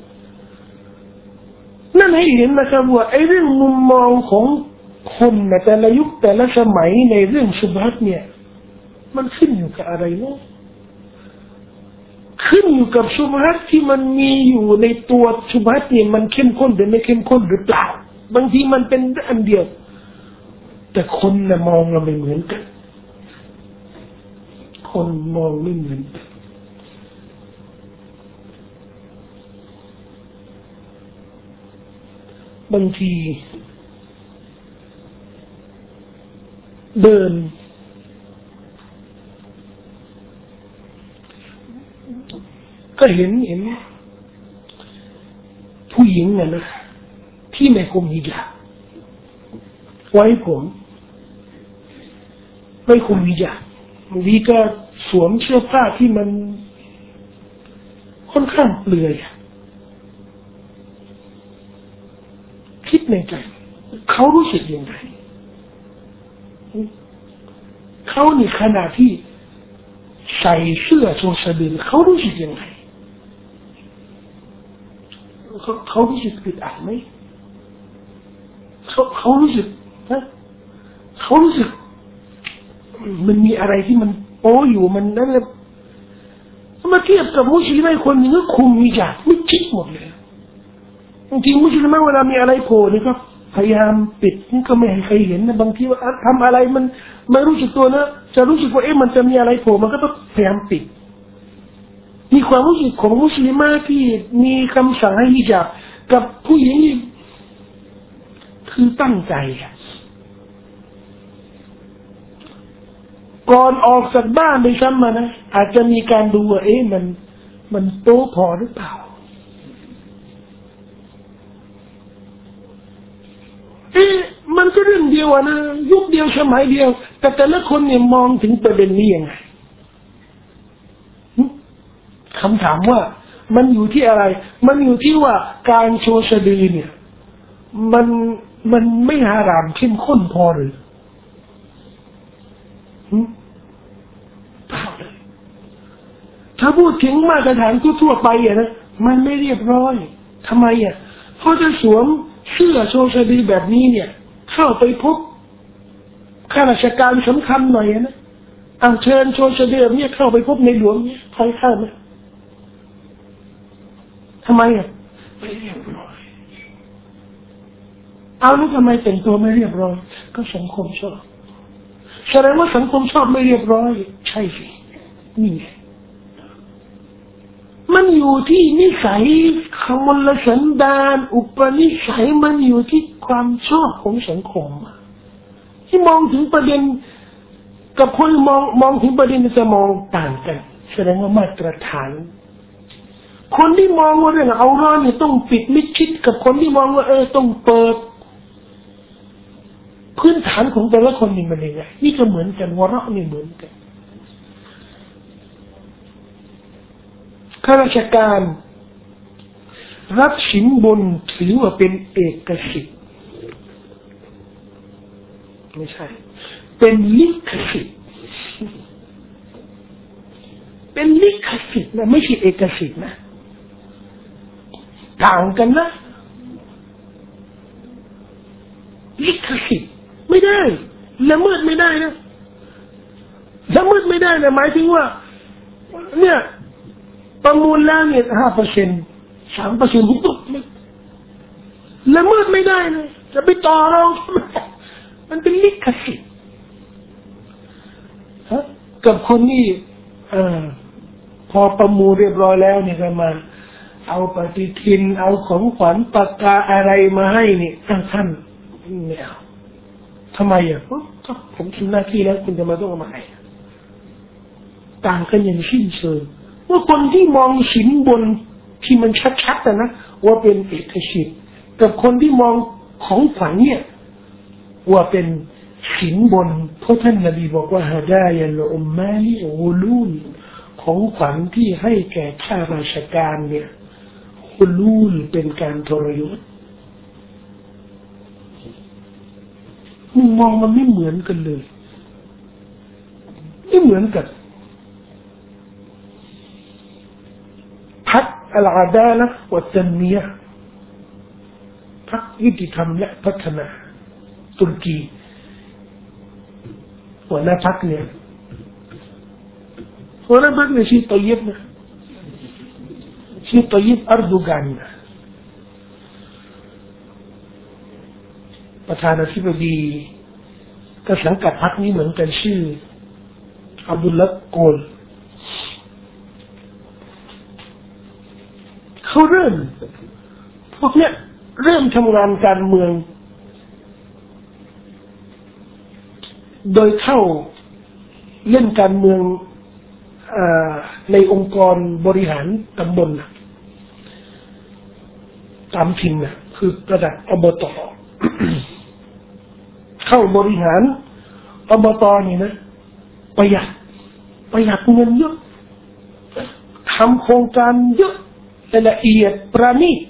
นั่นให้เห็นนะครับว่าไอ้เรื่องมุมมองของคนในแต่ละยุคแต่ละสมัยในเรื่องชุบฮัตเนี่ยมันขึ้นอยู่กับอะไรเนาะขึ้นอยู่กับชุบฮัตที่มันมีอยู่ในตัวชุบฮัตเนี่ยมันเข้มข้นหรือไม่เข้มข้นหรือเปล่าบางทีมันเป็นอันเดียวแต่คนน่ะมองเราไม่เหมือนกันคนมองไม่เหมือนกันบางทีเดินก็เห็นผู้หญิงนะที่ไม่คุมฮิญาบไว้ผมไม่คุมวิญญาณบางทีก็สวมเสื้อผ้าที่มันค่อนข้างเปลือยคิดในใจเขารู้สึกยังไงเขาในขณะที่ใส่เสื้อโชว์สะดือเขารู้สึกยังไงเขารู้สึกอึดอัดไหมเขารู้สึกนะเขารู้สึกมันมีอะไรที่มันโป้อยู่มันนั่นแหละมาเทียบกับมุสลิมคนหนึ่งก็คุมวิจารไม่คิดหมดเลยบางทีมุสลิมเวลามีอะไรโผล่นี่ก็พยายามปิดนี่ก็ไม่ให้ใครเห็นนะบางทีว่าทำอะไรมันไม่รู้สึกตัวนะจะรู้สึกว่ามันจะมีอะไรโผล่มันก็ต้องพยายามปิดมีความรู้สึกของมุสลิมที่มีคำสั่งให้ฮิญาบกับผู้หญิงนี่คือตั้งใจก่อนออกจากบ้านไปซ้ำมานะอาจจะมีการดูว่ามันโตพอหรือเปล่ามันก็เรื่องเดียวนะยุคเดียวสมัยเดียวแต่ละคนเนี่ยมองถึงประเด็นนี้ยังไงคำถามว่ามันอยู่ที่อะไรมันอยู่ที่ว่าการโชว์สะดือเนี่ยมันไม่ฮารามเข้มข้นพอหรือเปล่าเลยถ้าพูดถึงมาตรฐานทั่วไปนะมันไม่เรียบร้อยทำไมเพราะจะสวมเสื้อโชว์สะดือแบบนี้เนี่ยเข้าไปพบข้าราชการสำคัญหน่อยนะเชิญโชว์สะดือเนี่ยเข้าไปพบในหลวงเนี่ยใครเข้าไหมทำไมไม่เรียบร้อยแล้วทำไมแต่งตัวไม่เรียบร้อยก็สังคมชอบแสดงว่าสังคมชอบไม่เรียบร้อยใช่สินี่มันอยู่ที่นิสัยขมลสันดานอุปนิสัยมันอยู่ที่ความชอบของสังคมที่มองถึงประเด็นกับคนมองถึงประเด็นจะมองต่างกันแสดงว่ามาตรฐานคนที่มองว่าเรื่องเอาร้อนเนี่ยต้องปิดมิดชิดกับคนที่มองว่าต้องเปิดพื้นฐานของแต่ละคนนี่มันยังไงนี่ก็เหมือนกันวะเราะนี่เหมือนกันข้าราชการรับสินบนถือว่าเป็นเอกสิทธิ์ไม่ใช่เป็นลิขสิทธิ์เป็นลิขสิทธิ์นะไม่ใช่เอกสิทธิ์นะต่างกันนะลิขสิทธิ์ไม่ได้ละเมิดไม่ได้นะละเมิดไม่ได้นะหมายถึงว่าเนี่ยประมูลแล้วเนี่ย5% 3%ทุกละเมิดไม่ได้นะจะไปต่อเรามันเป็นลิขสิทธิ์กับคนนี่พอประมูลเรียบร้อยแล้วเนี่ยก็มาเอาปฏิทินเอาของขวัญปากกาอะไรมาให้นี่ท่านไม่เอาทำไมก็ผมทำหน้าที่แล้วคุณจะมาต้องมาให้ต่างกันอย่างสิ้นเชิงว่าคนที่มองสินบนที่มันชัดๆนะว่าเป็นเอกสิทธิ์กับคนที่มองของขวัญเนี่ยว่าเป็นสินบนเพราะท่านนบีบอกว่าฮะดายัลอุมมาลิอูลูนของขวัญที่ให้แก่ข้าราชการเนี่ยอูลูนเป็นการทรยศมุมมองมันไม่เหมือนกันเลยไม่เหมือนกันพรรคอัลอาดาละห์วัตตันมียะห์พรรคยุติธรรมและพัฒนาตุรกีหัวหน้าพรรคเนี่ยชื่อตอยิบนะชื่อตอยิบอัรดูกานนะประธานาธิบดีก็สังกัดพรรคนี้เหมือนกันชื่ออับดุลละโกลเขาเริ่มพวกเนี้ยเริ่มทำงานการเมืองโดยเข้าเล่นการเมืองในองค์กรบริหารตำบลตามถิ่นคือระดับอบต เข้าบริหารอบตนี่นะประหยัดเงินเยอะทำโครงการเยอะละเอียดประณีต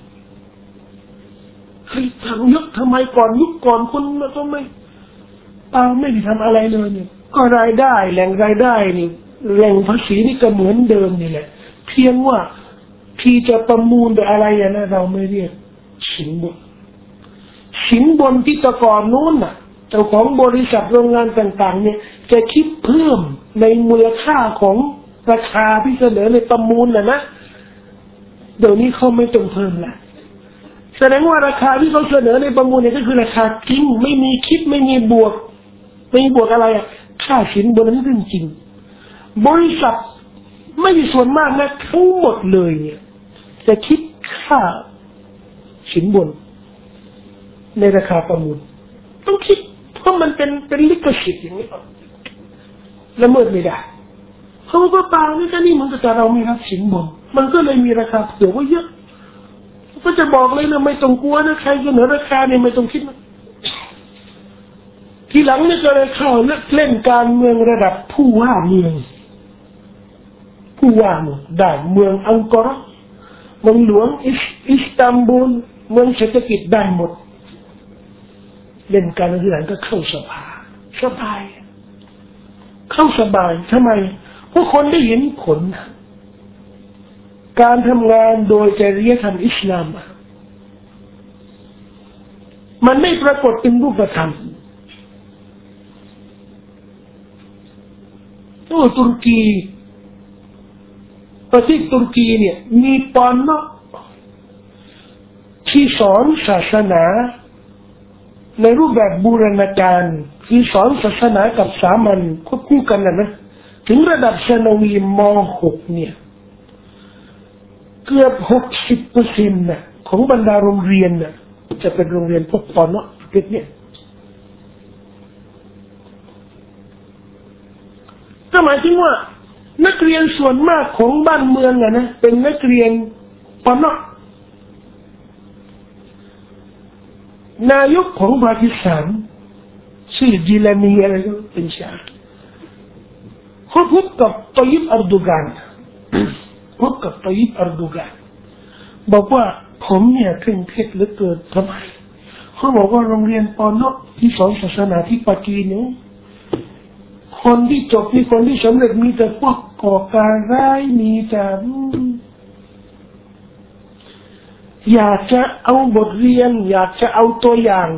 ทำเยอะทำไมก่อนยุคก่อนคนทำไมไม่ได้ทำอะไรเลยเนี่ยก็รายได้แหล่งรายได้นี่แหล่งภาษีนี่ก็เหมือนเดิมนี่แหละเพียงว่าที่จะประมูลไปอะไรนะเราไม่เรียกสินบนที่ตะก่อนนู้นน่ะเจ้าของบริษัทโรงงานต่างๆเนี่ยจะคิดเพิ่มในมูลค่าของราคาที่เสนอในประมูลนะเดี๋ยวนี้เขาไม่ต้องเพิ่มละแสดงว่าราคาที่เขาเสนอในประมูลเนี่ยก็คือราคาจริงไม่มีคิดไม่มีบวกอะไรค่าสินบนนั้นจริงบริษัทไม่มีส่วนมากนะทั้งหมดเลยเนี่ยจะคิดค่าสินบนในราคาประมูลต้องคิดเพราะมันเป็นลิขสิทธิ์อย่างนี้ละเมิดไม่ได้เขาก็เปล่านี่ก็นี่มันก็จะเราไม่รับสินบนมันก็เลยมีราคาเผื่อไว้เยอะก็จะบอกเลยนะไม่ต้องกลัวนะใครเสนอราคาเนี่ยไม่ต้องคิดนะทีหลังเนี่ยก็เลยเข้าเล่นการเมืองระดับผู้ว่าเมืองได้เมืองอังกอร์เมืองหลวงอิสตันบูลเมืองเศรษฐกิจได้หมดเล่นการเมืองทีหลังก็เข้าสภาสบายทำไมเพราะคนได้เห็นผลการทำงานโดยจริยธรรมอิสลามมันไม่ปรากฏเป็นรูปธรรมตุรกีประเทศตุรกีเนี่ยมีปอนเนาะที่สอนศาสนาในรูปแบบบูรณาการคือสอนศาสนากับสามัญควบคู่กันนะถึงระดับชนวีม.6เนี่ยเกือบ 60% น่ะของบรรดาโรงเรียนน่ะจะเป็นโรงเรียนพวกปอนเนาะเด็กเนี่ยก็หมายถึงว่านักเรียนส่วนมากของบ้านเมืองนะเป็นนักเรียนปอนเนาะนายกของปากีสถานชื่อจิลานีอะไรก็เป็นชาเขาพบกับตอยิบอัรโดกานบอกว่าผมเนี่ยเคร่งเครียดเหลือเกินทำไมเขาบอกว่าโรงเรียนปอนเนาะที่สอนศาสนาที่ปากีเนี่ยคนที่จบมีคนที่สำเร็จมีแต่พวกก่อการร้ายมีแต่อยากจะเอาบทเรียนอยากจะเอาตัวอย่าง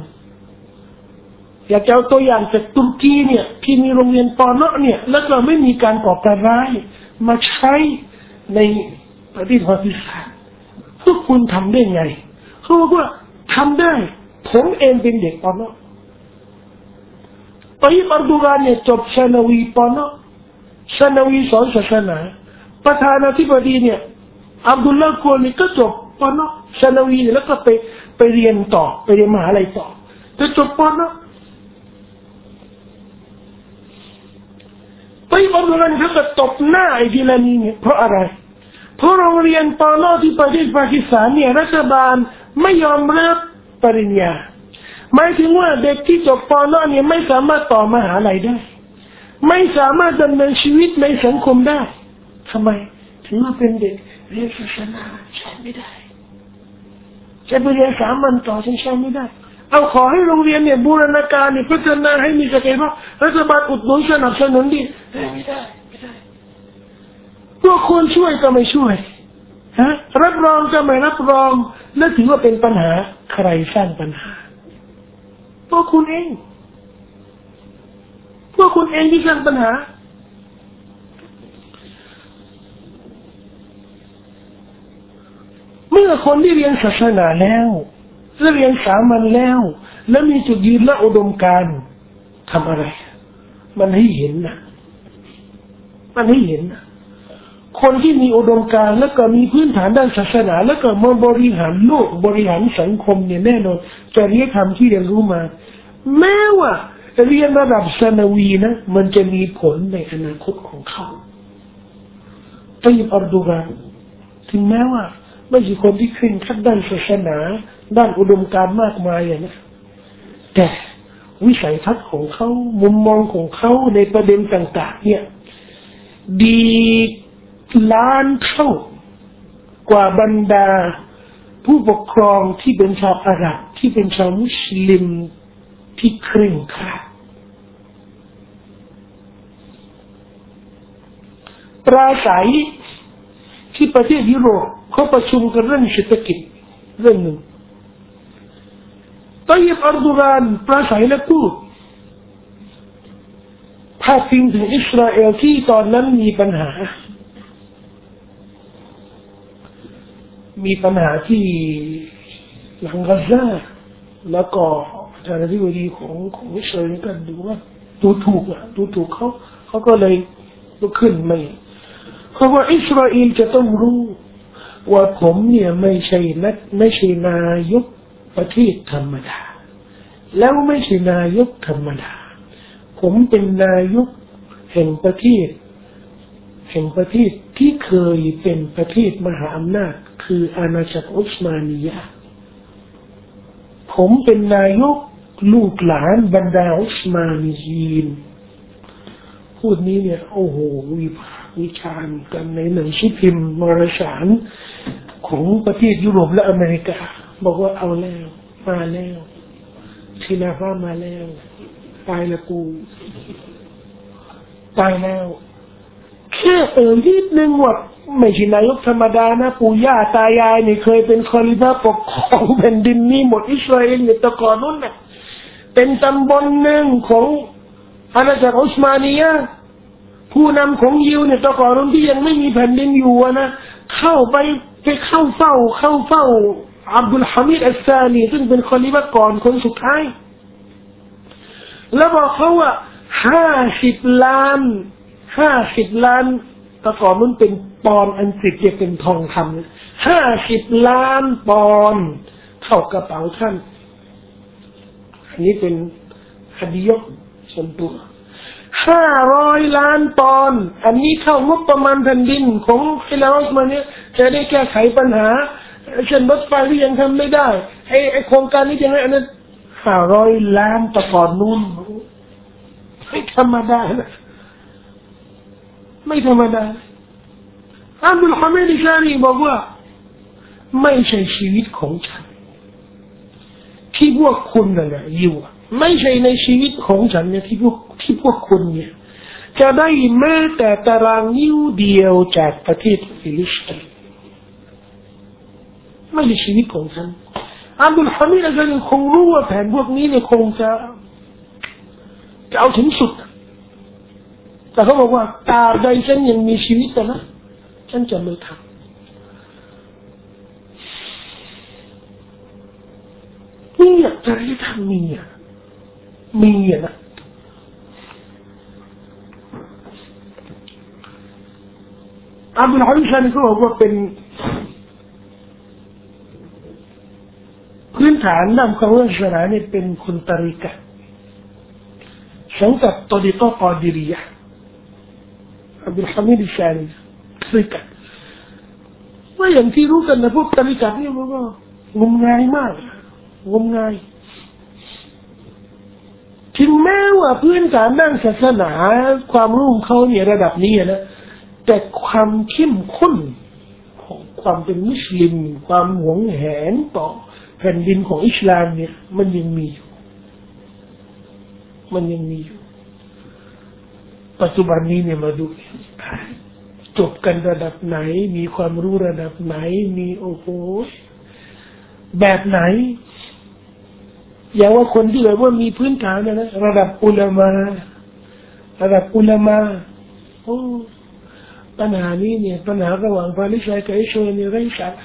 จากตุรกีเนี่ยที่มีโรงเรียนปอนเนาะเนี่ยแล้วก็ไม่มีการก่อการร้ายมาใช้ในประเทศปากีสถานพวกคุณทำได้ไงเขาบอกว่าทำได้ผมเองเป็นเด็กปอนเนาะตอนที่อัรโดกานเนี่ยจบชนวีปอนเนาะชนวีสอนศาสนาประธานาธิบดีเนี่ยอับดุลลาห์กัวนี่ก็จบปอนเนาะชนวีแล้วก็ไปเรียนต่อไปเรียนมหาลัยต่อแต่จบปอนเนาะไปอัรโดกานเขาก็ตบหน้าไอ้จิลานีเนี่ยเพราะอะไรเพราะโรงเรียนปอนเนาะที่ประเทศปากีสถานเนี่ยรัฐบาลไม่ยอมรับปริญญาหมายถึงว่าเด็กที่จบปอนเนี่ยไม่สามารถต่อมหาลัยได้ไม่สามารถดำเนินชีวิตในสังคมได้ทำไมถึงว่าเป็นเด็กเรียนศาสนาใช้ไม่ได้จะไปเรียนสามัญต่อใช้ไม่ได้เอาขอให้โรงเรียนเนี่ยบูรณาการเนี่ยพัฒนาให้มีศักยภาพรัฐบาลอุดหนุนสนับสนุนดีไม่ได้พวกคนช่วยก็ไม่ช่วยรับรองก็ไม่รับรองและถือว่าเป็นปัญหาใครสร้างปัญหาพวกคุณเองที่สร้างปัญหาเมื่อคนที่เรียนศาสนาแล้วและเรียนสามัญแล้วและมีจุดยืนและอุดมการณ์ทำอะไรมันให้เห็นนะคนที่มีอุดมการณ์และก็มีพื้นฐานด้านศาสนาและก็มาบริหารโลกบริหารสังคมเนี่ยแน่นอนจริยธรรมที่เรียนรู้มาแม้ว่าเรียนระดับสนวีนะมันจะมีผลในอนาคตของเขาตอยิบอัรโดกานถึงแม้ว่าไม่ใช่คนที่เคร่งครัดด้านศาสนาด้านอุดมการณ์มากมายนะแต่วิสัยทัศน์ของเขามุมมองของเขาในประเด็นต่างๆเนี่ยดีล้านเท่ากว่าบรรดาผู้ปกครองที่เป็นชาวอาหรับที่เป็นชาวมุสลิมที่เคร่งครัดปราศัยที่ประเทศยุโรปเขาประชุมกันเรื่องเศรษฐกิจเรื่องหนึ่งตัยยิบอัรดุกานปราศัยและพูดพาดพิงถึงอิสราเอลที่ตอนนั้นมีปัญหาที่หลังกาซาแล้วก็ประธานาธิบดีของอิสราเอลก็ดูว่าดูถูกเขาก็เลยลุกขึ้นเพราะว่าอิสราเอลจะต้องรู้ว่าผมเนี่ยไม่ใช่นายกประเทศธรรมดาแล้วไม่ใช่นายกธรรมดาผมเป็นนายกแห่งประเทศที่เคยเป็นประเทศมหาอำนาจคืออาณาจักรอุสมานียะห์ผมเป็นนายกลูกหลานบรรดาอุสมานียีนพูดนี้เนี่ยโอ้โหวิจารณ์กันในหนังสือพิมพ์วารสารของประเทศยุโรปและอเมริกาบอกว่าเอาแล้วมาแล้วทีนาฟ้ามาแล้วตายแล้วกูตายแล้วแค่นิดนึงว่าไม่ใช่นายกธรรมดานะปู่ย่าตายายนี่เคยเป็นคอลิฟะปกครองแผ่นดินนี้หมดอิสราเอลเนี่ยแต่ก่อนนู้นน่ะเป็นตำบลหนึ่งของอาณาจักรอุสมานียะห์ผู้นำของยิวเนี่ยแต่ก่อนนู้นที่ยังไม่มีแผ่นดินอยู่นะเข้าเฝ้าอับดุลฮามิดอัสซานีซึ่งเป็นคอลิฟะก่อนคนสุดท้ายแล้วบอกเขาว่า50 ล้านแต่ก่อนมันเป็นปอนด์อังกฤษจะเป็นทองคำ50 ล้านปอนด์เท่ากระเป๋าท่านอันนี้เป็นฮดียะห์ส่วนตัว500 ล้านปอนด์อันนี้เข้างบประมาณแผ่นดินของฮิลารัสมาเนี่ยจะได้แก้ไขปัญหาเช่นรถไฟที่ยังทำไม่ได้ไอ้โครงการนี้ยังไงอันนั้น500 ล้านแต่ก่อนนู้นไม่ธรรมดานะไม่ธรรมดาอับดุลฮามิด ชารีบอกว่าไม่ใช่ชีวิตของฉันที่พวกคุณน่ะอยู่ไม่ใช่ในชีวิตของฉันเนี่ยที่พวกคุณเนี่ยจะได้แม้แต่ตารางนิ้วเดียวจากประเทศฟิลิสเตียนไม่ใช่ชีวิตของฉันอับดุลฮามิด ชารีคงรู้ว่าแผนพวกนี้เนี่ยคงจะเอาถึงสุดแต่เขาบอกว่าตราบใดฉันยังมีชีวิตนะฉันจะไม่ทำนี่อยากจะให้ทำมีนะอับดุลฮามิด ชารีเขาบอกว่าเป็นพื้นฐานนำความศาสนาเนี่ยเป็นคนตริกะสังกัดตอริกะกอดิรียะห์อับดุลฮามิด ชารีตริกะว่าอย่างที่รู้กันนะพวกตริกะนี่มันก็งมงายมากงมงายถึงแม้ว่าพื้นฐานด้านศาสนาความรู้ของเขาเนี่ยระดับนี้นะแต่ความเข้มข้นของความเป็นมุสลิมความหวงแหนต่อแผ่นดินของอิสลามเนี่ยมันยังมีอยู่ปัจจุบันนี้เนี่ยมาดูจบกันระดับไหนมีความรู้ระดับไหนมีโอ้โหแบบไหนอย่างว่าคนที่แบบว่ามีพื้นฐานนะระดับอุลามะโอ้ปัญหานี้เนี่ยปัญหาระหว่างปาเลสไตน์กับอิสราเอลเนี่ยไร้สา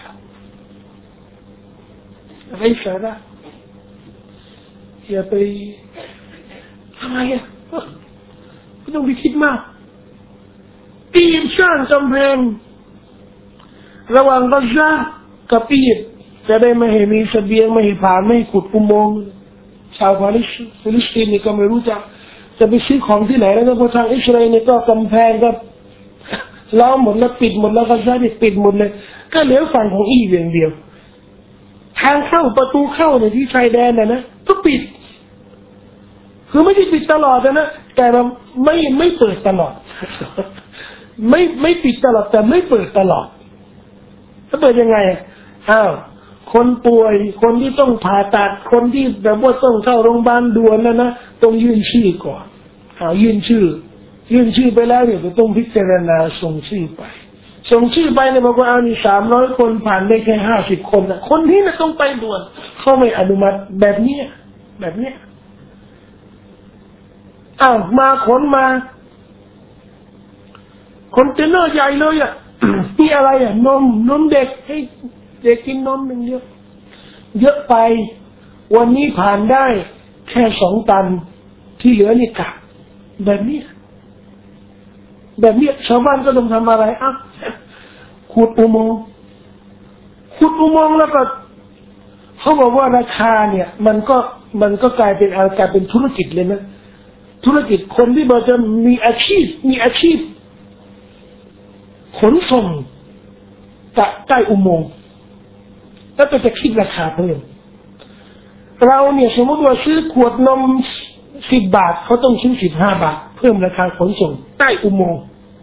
ระอย่าไปทำไมไม่ต้องไปคิดมากปีนสร้างกำแพงระหว่างกาซากับปีนจะได้ไม่ให้มีเสบียงไม่ให้ผ่านไม่ให้ขุดอุโมงค์ชาวฟิลิสเตียนนี่ก็ไม่รู้จะไปซื้อของที่ไหนแล้วก็ทางอิสราเอลนี่ก็กำแพงก็ล้อมหมดแล้วปิดหมดแล้วกาซาเนี่ยปิดหมดเลยก็เหลือฝั่งของอียิปต์อย่างเดียวทางเข้าประตูเข้าเนี่ยที่ชายแดนนะก็ปิดคือไม่ได้ปิดตลอดนะแต่เราไม่เปิดตลอดไม่ปิดตลอดแต่ไม่เปิดตลอดถ้าเปิดยังไงคนป่วยคนที่ต้องผ่าตัดคนที่แบบว่าต้องเข้าโรงพยาบาลด่วนนะต้องยื่นชื่อก่อนยื่นชื่อไปแล้วเนี่ยจะต้องพิจารณาส่งชื่อไปเนี่ยบอกว่านี่300 คนผ่านได้แค่50 คนนะคนนี้นะต้องไปด่วนเขาไม่อนุมัติแบบเนี้ยมาขนมาคอนเทนเนอร์ใหญ่เลยนี่อะไรนมเด็กให้เด็กกินนมอย่างเดียวเยอะไปวันนี้ผ่านได้แค่2 ตันที่เหลือนี่กะแบบนี้ชาวบ้านก็ต้องทำอะไรขุดอุโมงค์แล้วก็เขาบอกว่าราคาเนี่ยมันก็กลายเป็นธุรกิจเลยนะธุรกิจคนที่บอกจะมีอาชีพขนส่งจากใต้อุโมงค์แล้วก็จะคิดราคาเพิ่มเราเนี่ยสมมติว่าซื้อขวดนม10 บาทเขาต้องซื้อ15 บาทเพิ่มราคาขนส่งใต้อุโมงค์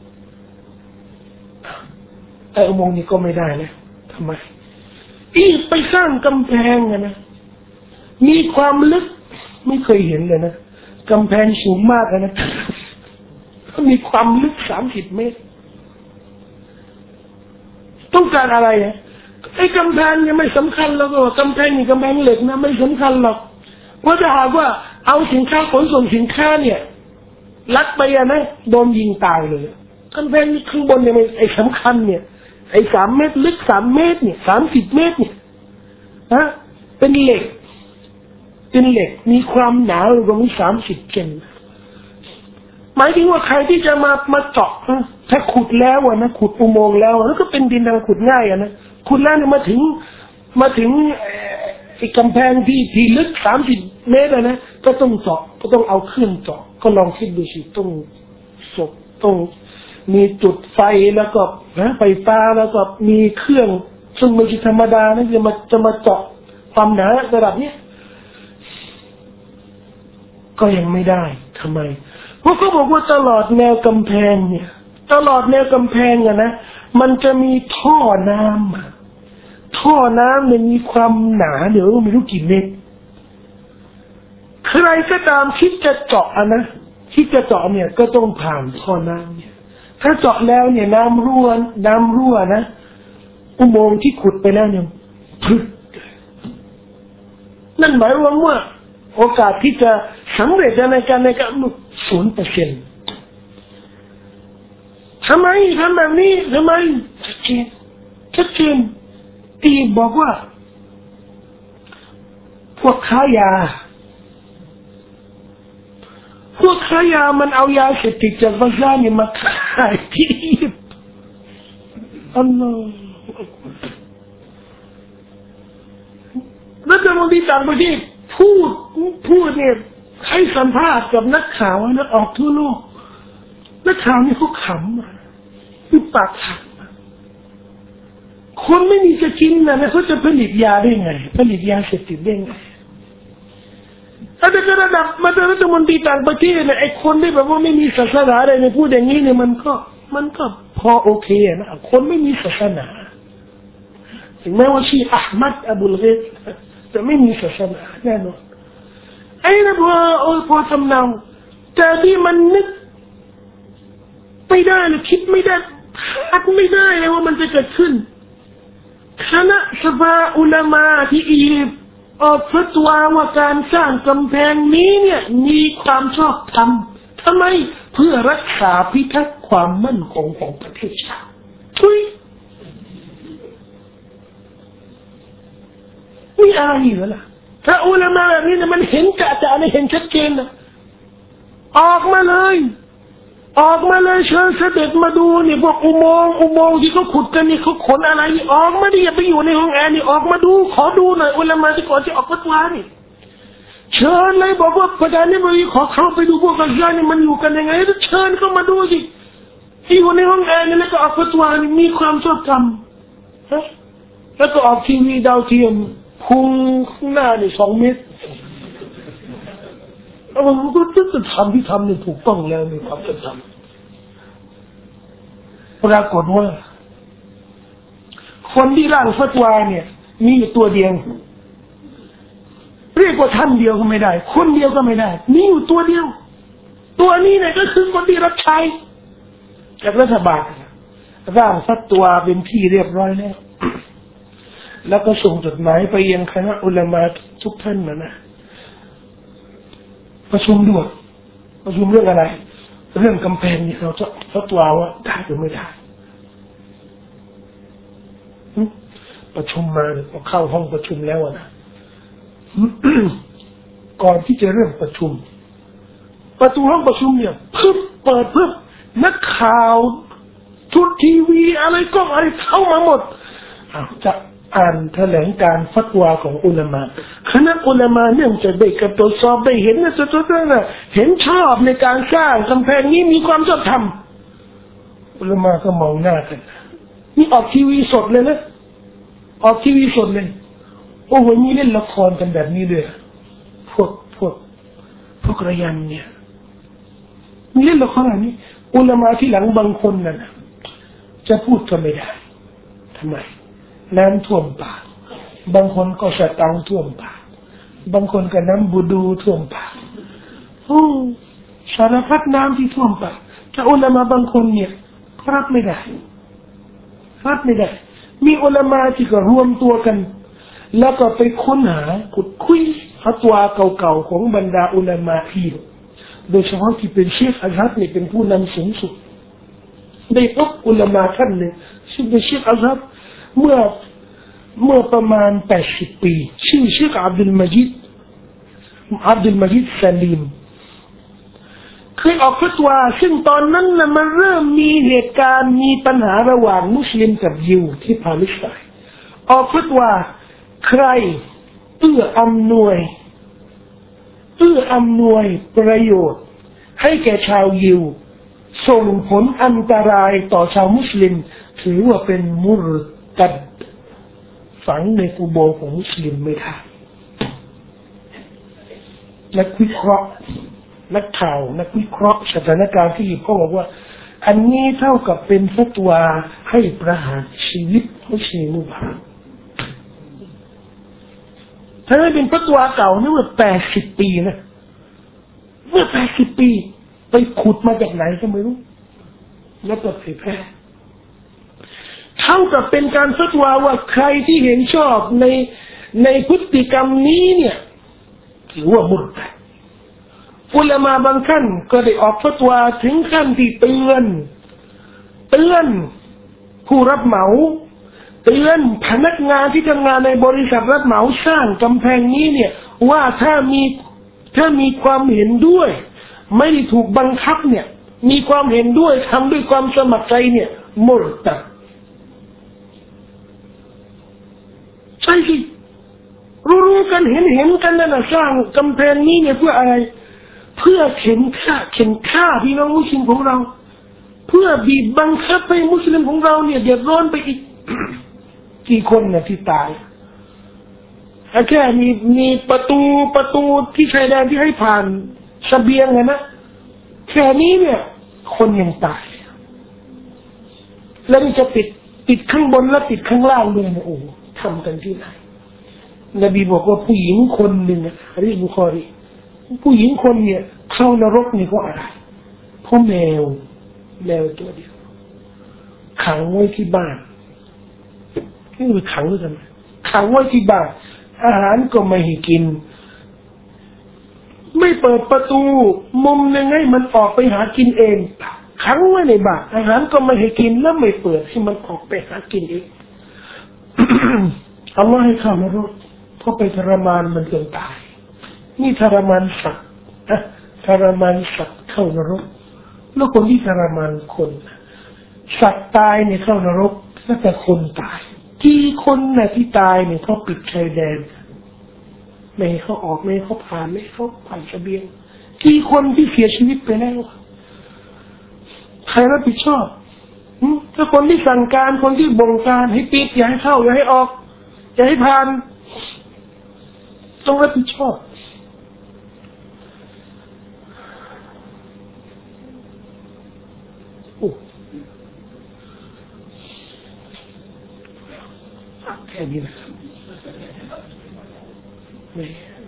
นี่ก็ไม่ได้นะทำไมไปสร้างกำแพงนะมีความลึกไม่เคยเห็นเลยนะกำแพงสูงมากนะมีความลึก30 เมตรต้องการอะไรกำแพงเนี่ยไม่สำคัญแล้วก็กำแพงนี่กำแพงเหล็กนะไม่สำคัญหรอกเพราะถ้าหากว่าเอาสินค้าขนส่งสินค้าเนี่ยลักไปนะโดนยิงตายเลยกำแพงข้างบนเนี่ยสำคัญเนี่ย3 เมตรลึก3 เมตรเนี่ย30 เมตรเนี่ยเป็นเหล็กมีความหนาประมาณ30 เซนหมายถึงว่าใครที่จะมาเจาะถ้าขุดแล้วนะขุดอุโมงค์แล้วก็เป็นดินทางขุดง่ายนะขุดแล้วเนี่ยมาถึงกำแพงที่ลึก30 เมตรนะก็ต้องเจาะก็ต้องเอาขึ้นเจาะก็ลองคิดดูสิต้องมีจุดไฟแล้วก็ไฟฟ้าแล้วก็มีเครื่องซึ่งไม่ใช่ธรรมดานะจะมาเจาะความหนาระดับนี้ก็ยังไม่ได้ทำไมเพราะเขาบอกว่าตลอดแนวกำแพงเนี่ยนะมันจะมีท่อน้ำเนี่ยมีความหนาเดี๋ยวไม่รู้กี่เมตรใครก็ตามคิดจะเจาะเนี่ยก็ต้องผ่านท่อน้ำเนี่ยถ้าเจาะแล้วเนี่ยน้ำรั่วนะอุโมงค์ที่ขุดไปแล้วเนี่ยพึดนั่นหมายความว่าโอกาสที่จะสำเร็จในการ0%ทำไมทำแบบนี้ทำไมชัดเจนตีบอกว่าพวกค้ายามันเอายาเสพติดจากบาซ่าเนี่ยมาขายที่อียิปต์อัลลอฮฺรัฐมนตรีต่างประเทศพูดเนี่ยให้สัมภาษณ์กับนักข่าวนะออกทั่วโลกนักข่าวนี่เขาขำคือปากหักคนไม่มีจะกินนะเขาจะผลิตยาได้ไงผลิตยาเสพติดได้ไงถ้าจะระดับมาเป็นรัฐมนตรีต่างประเทศเนี่ยไอ้คนที่แบบว่าไม่มีศาสนาอะไรเนี่ยพูดอย่างนี้เนี่ยมันก็พอโอเคนะคนไม่มีศาสนาถึงแม้ว่าชื่ออะห์มัดอบุลเกซแต่ไม่มีศาสนาแน่นอนไอ้นะพอทำเนาแต่ที่มันนึกไม่ได้เลยคิดไม่ได้คาดไม่ได้เลยว่ามันจะเกิดขึ้นคณะสภาอุลามะที่อียิปต์ออกฟัตวาว่าการสร้างกำแพงนี้เนี่ยมีความชอบธรรมทำไมเพื่อรักษาพิทักษ์ความมั่นคงของประเทศชาตินี่อะไรอยู่ล่ะถ้าอุลามะแบบนี้เนี่ยมันเห็นจะเห็นชัดเจนนะออกมาเลยเชิญเสด็จมาดูนี่พวกอุโมงค์ที่เขาขุดกันนี่เขาขนอะไรออกมาดิอย่าไปอยู่ในห้องแอร์นี่ออกมาดูขอดูหน่อยอุลามะที่ก่อนจะออกฟัตวานี่เชิญเลยบอกว่าประธานาธิบดีขอเข้าไปดูพวกกัซซานี่มันอยู่กันยังไงเชิญเข้ามาดูสิที่อยู่ในห้องแอร์นี่แล้วก็ออกฟัตวานี่มีความชอบธรรมแล้วก็ออกทีวีดาวเทียมพุงหน้านี่2 เมตรก็จะทำที่ทำเนี่ยถูกต้องแล้วมีความเป็นธรรมปรากฏว่าคนที่ร่างฟัตวาเนี่ยมีอยู่ตัวเดียวเรียกว่าท่านเดียวก็ไม่ได้คนเดียวก็ไม่ได้มีอยู่ตัวเดียวตัวนี้เนี่ยก็คือคนที่รับใช้จากรัฐบาลร่างฟัตวาเป็นที่เรียบร้อยแล้วแล้วก็ส่งจดหมายไปยังคณะอุลามะทุกท่านนะประชุมด่วนประชุมเรื่องอะไรเรื่องกำแพงนี่เราจะฟัตวาว่าได้หรือไม่ได้ประชุมมาเนี่ยพอเข้าห้องประชุมแล้วนะก่อนที่จะเริ่มประชุมประตูห้องประชุมเนี่ยเปิดนักข่าวทุกทีวีอะไรก็อะไรเข้ามาหมดจะอ่านแถลงการฟัตวาของอุลามะคณะอุลามะเนี่ยจะได้กระตรวจสอบได้เห็นนะเห็นชอบในการสร้างกำแพงนี้มีความชอบธรรมอุลามะก็มองหน้ากันนี่ออกทีวีสดเลยนะออกทีวีสดเลยโอ้โหนี่เล่นละครกันแบบนี้เลยพวกระยำเนี่ยมีเล่นละครแบบนี้อุลามะที่หลังบางคนน่ะจะพูดก็ไม่ได้ทำไมน้ำท่วมปากบางคนก็สตังท่วมปากบางคนก็น้ำบูดูท่วมปากสารพัดน้ำที่ท่วมปากแต่อุลามะบางคนเนี่ยรับไม่ได้มีอุลามะที่ก็รวมตัวกันแล้วก็ไปค้นหาขุดคุยฟัตวาเก่าๆของบรรดาอุลามะที่โดยเฉพาะที่เป็นเชคอัลฮัดนี่เป็นผู้นำสูงสุดได้พบอุลามะท่านหนึ่งชื่อเป็นเชคอัลฮัดเมื่อประมาณ80 ปีชื่อเชคอับดุลมาจิดซาลิมเคยออกฟัตวาซึ่งตอนนั้นน่ะมันเริ่มมีเหตุการณ์มีปัญหาระหว่างมุสลิมกับยิวที่ปาเลสไตน์ออกฟัตวาใครเอื้ออำนวยประโยชน์ให้แก่ชาวยิวส่งผลอันตรายต่อชาวมุสลิมถือว่าเป็นมุรตัดฝังในกุโบร์ของมุสลิมไม่ได้นักวิเคราะห์นักข่าวนักวิเคราะห์สถานการณ์ที่เขาบอกว่าอันนี้เท่ากับเป็นฟัตวาให้ประหารชีวิตมุสลิมมุบาถ้าเป็นฟัตวาเก่านี่เมื่อ80 ปีนะเมื่อ80 ปีไปขุดมาจากไหนก็ไม่รู้แล้วก็เผยแพร่เท่ากับเป็นการฟัตวาว่าใครที่เห็นชอบในพฤติกรรมนี้เนี่ยถือว่ามุรตัดอุลามะบางท่านก็ได้ออกฟัตวาถึงขั้นที่เตือนผู้รับเหมาเตือนพนักงานที่ทำงานในบริษัทรับเหมาสร้างกำแพงนี้เนี่ยว่าถ้ามีความเห็นด้วยไม่ได้ถูกบังคับเนี่ยมีความเห็นด้วยทำด้วยความสมัครใจเนี่ยมุรตัดใช่สิรู้กันเห็นกันนั่นน่ะสร้างกำแพงนี้เนี่ยเพื่ออะไรเพื่อเข็นฆ่าพี่น้องมุสลิมของเราเพื่อบีบบังคับให้มุสลิมของเราเนี่ยเดือดร้อนไปอีก กี่คนน่ะที่ตายแค่มีประตูที่ชายแดนที่ให้ผ่านเสบียงนะแค่นี้เนี่ยคนยังตายแล้วมันจะติดข้างบนและติดข้างล่างด้วยนะโอ้ทำกันที่ไหนนบีบอกว่าผู้หญิงคนหนึ่งอะรีบุคอรีผู้หญิงคนเนี่ยเข้านรกนี่เพราะอะไรเพราะแมวตัวเดียวขังไว้ที่บ้านนี่คือขังด้วยกันขังไว้ที่บ้านอาหารก็ไม่ให้กินไม่เปิดประตูมุมนึงให้มันออกไปหากินเองขังไว้ในบ้านอาหารก็ไม่ให้กินแล้วไม่เปิดให้มันออกไปหากินเอง อัลลอฮ์ให้เข้านรกเพราะไปทรมานมันจนตายนี่ทรมานสัตว์เข้านรกแล้วคนที่ทรมานคนสัตว์ตายเนี่ยเข้านรกแล้วแต่คนตายกี่คนน่ะที่ตายเนี่ยเขาปิดชายแดนไม่ให้เขาออกไม่ให้เขาผ่านไม่ให้เขาผ่านเสบียงกี่คนที่เสียชีวิตไปแล้วใครรับผิดชอบถ้าคนที่สั่งการคนที่บงการให้ปิดอย่าให้เข้าอย่าให้ออกอย่าให้ผ่านต้องรับผิดชอบโอ้แค่นี้นะครับไม่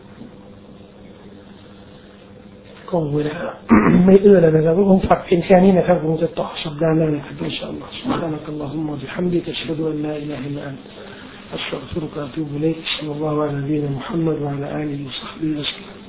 คงเวลา ไม่เอื้อแล้วนะครับก็คงฝากเพียงแค่นี้นะครับคงจะต่อสัปดาห์หน้านะครับอินชาอัลลอฮฺ سبحانك اللهم وبحمدك أشهد أن لا إله إلا أنت أستغفرك وأتوب إليك صلى الله على نبينا محمد وعلى آله وصحبه وسلم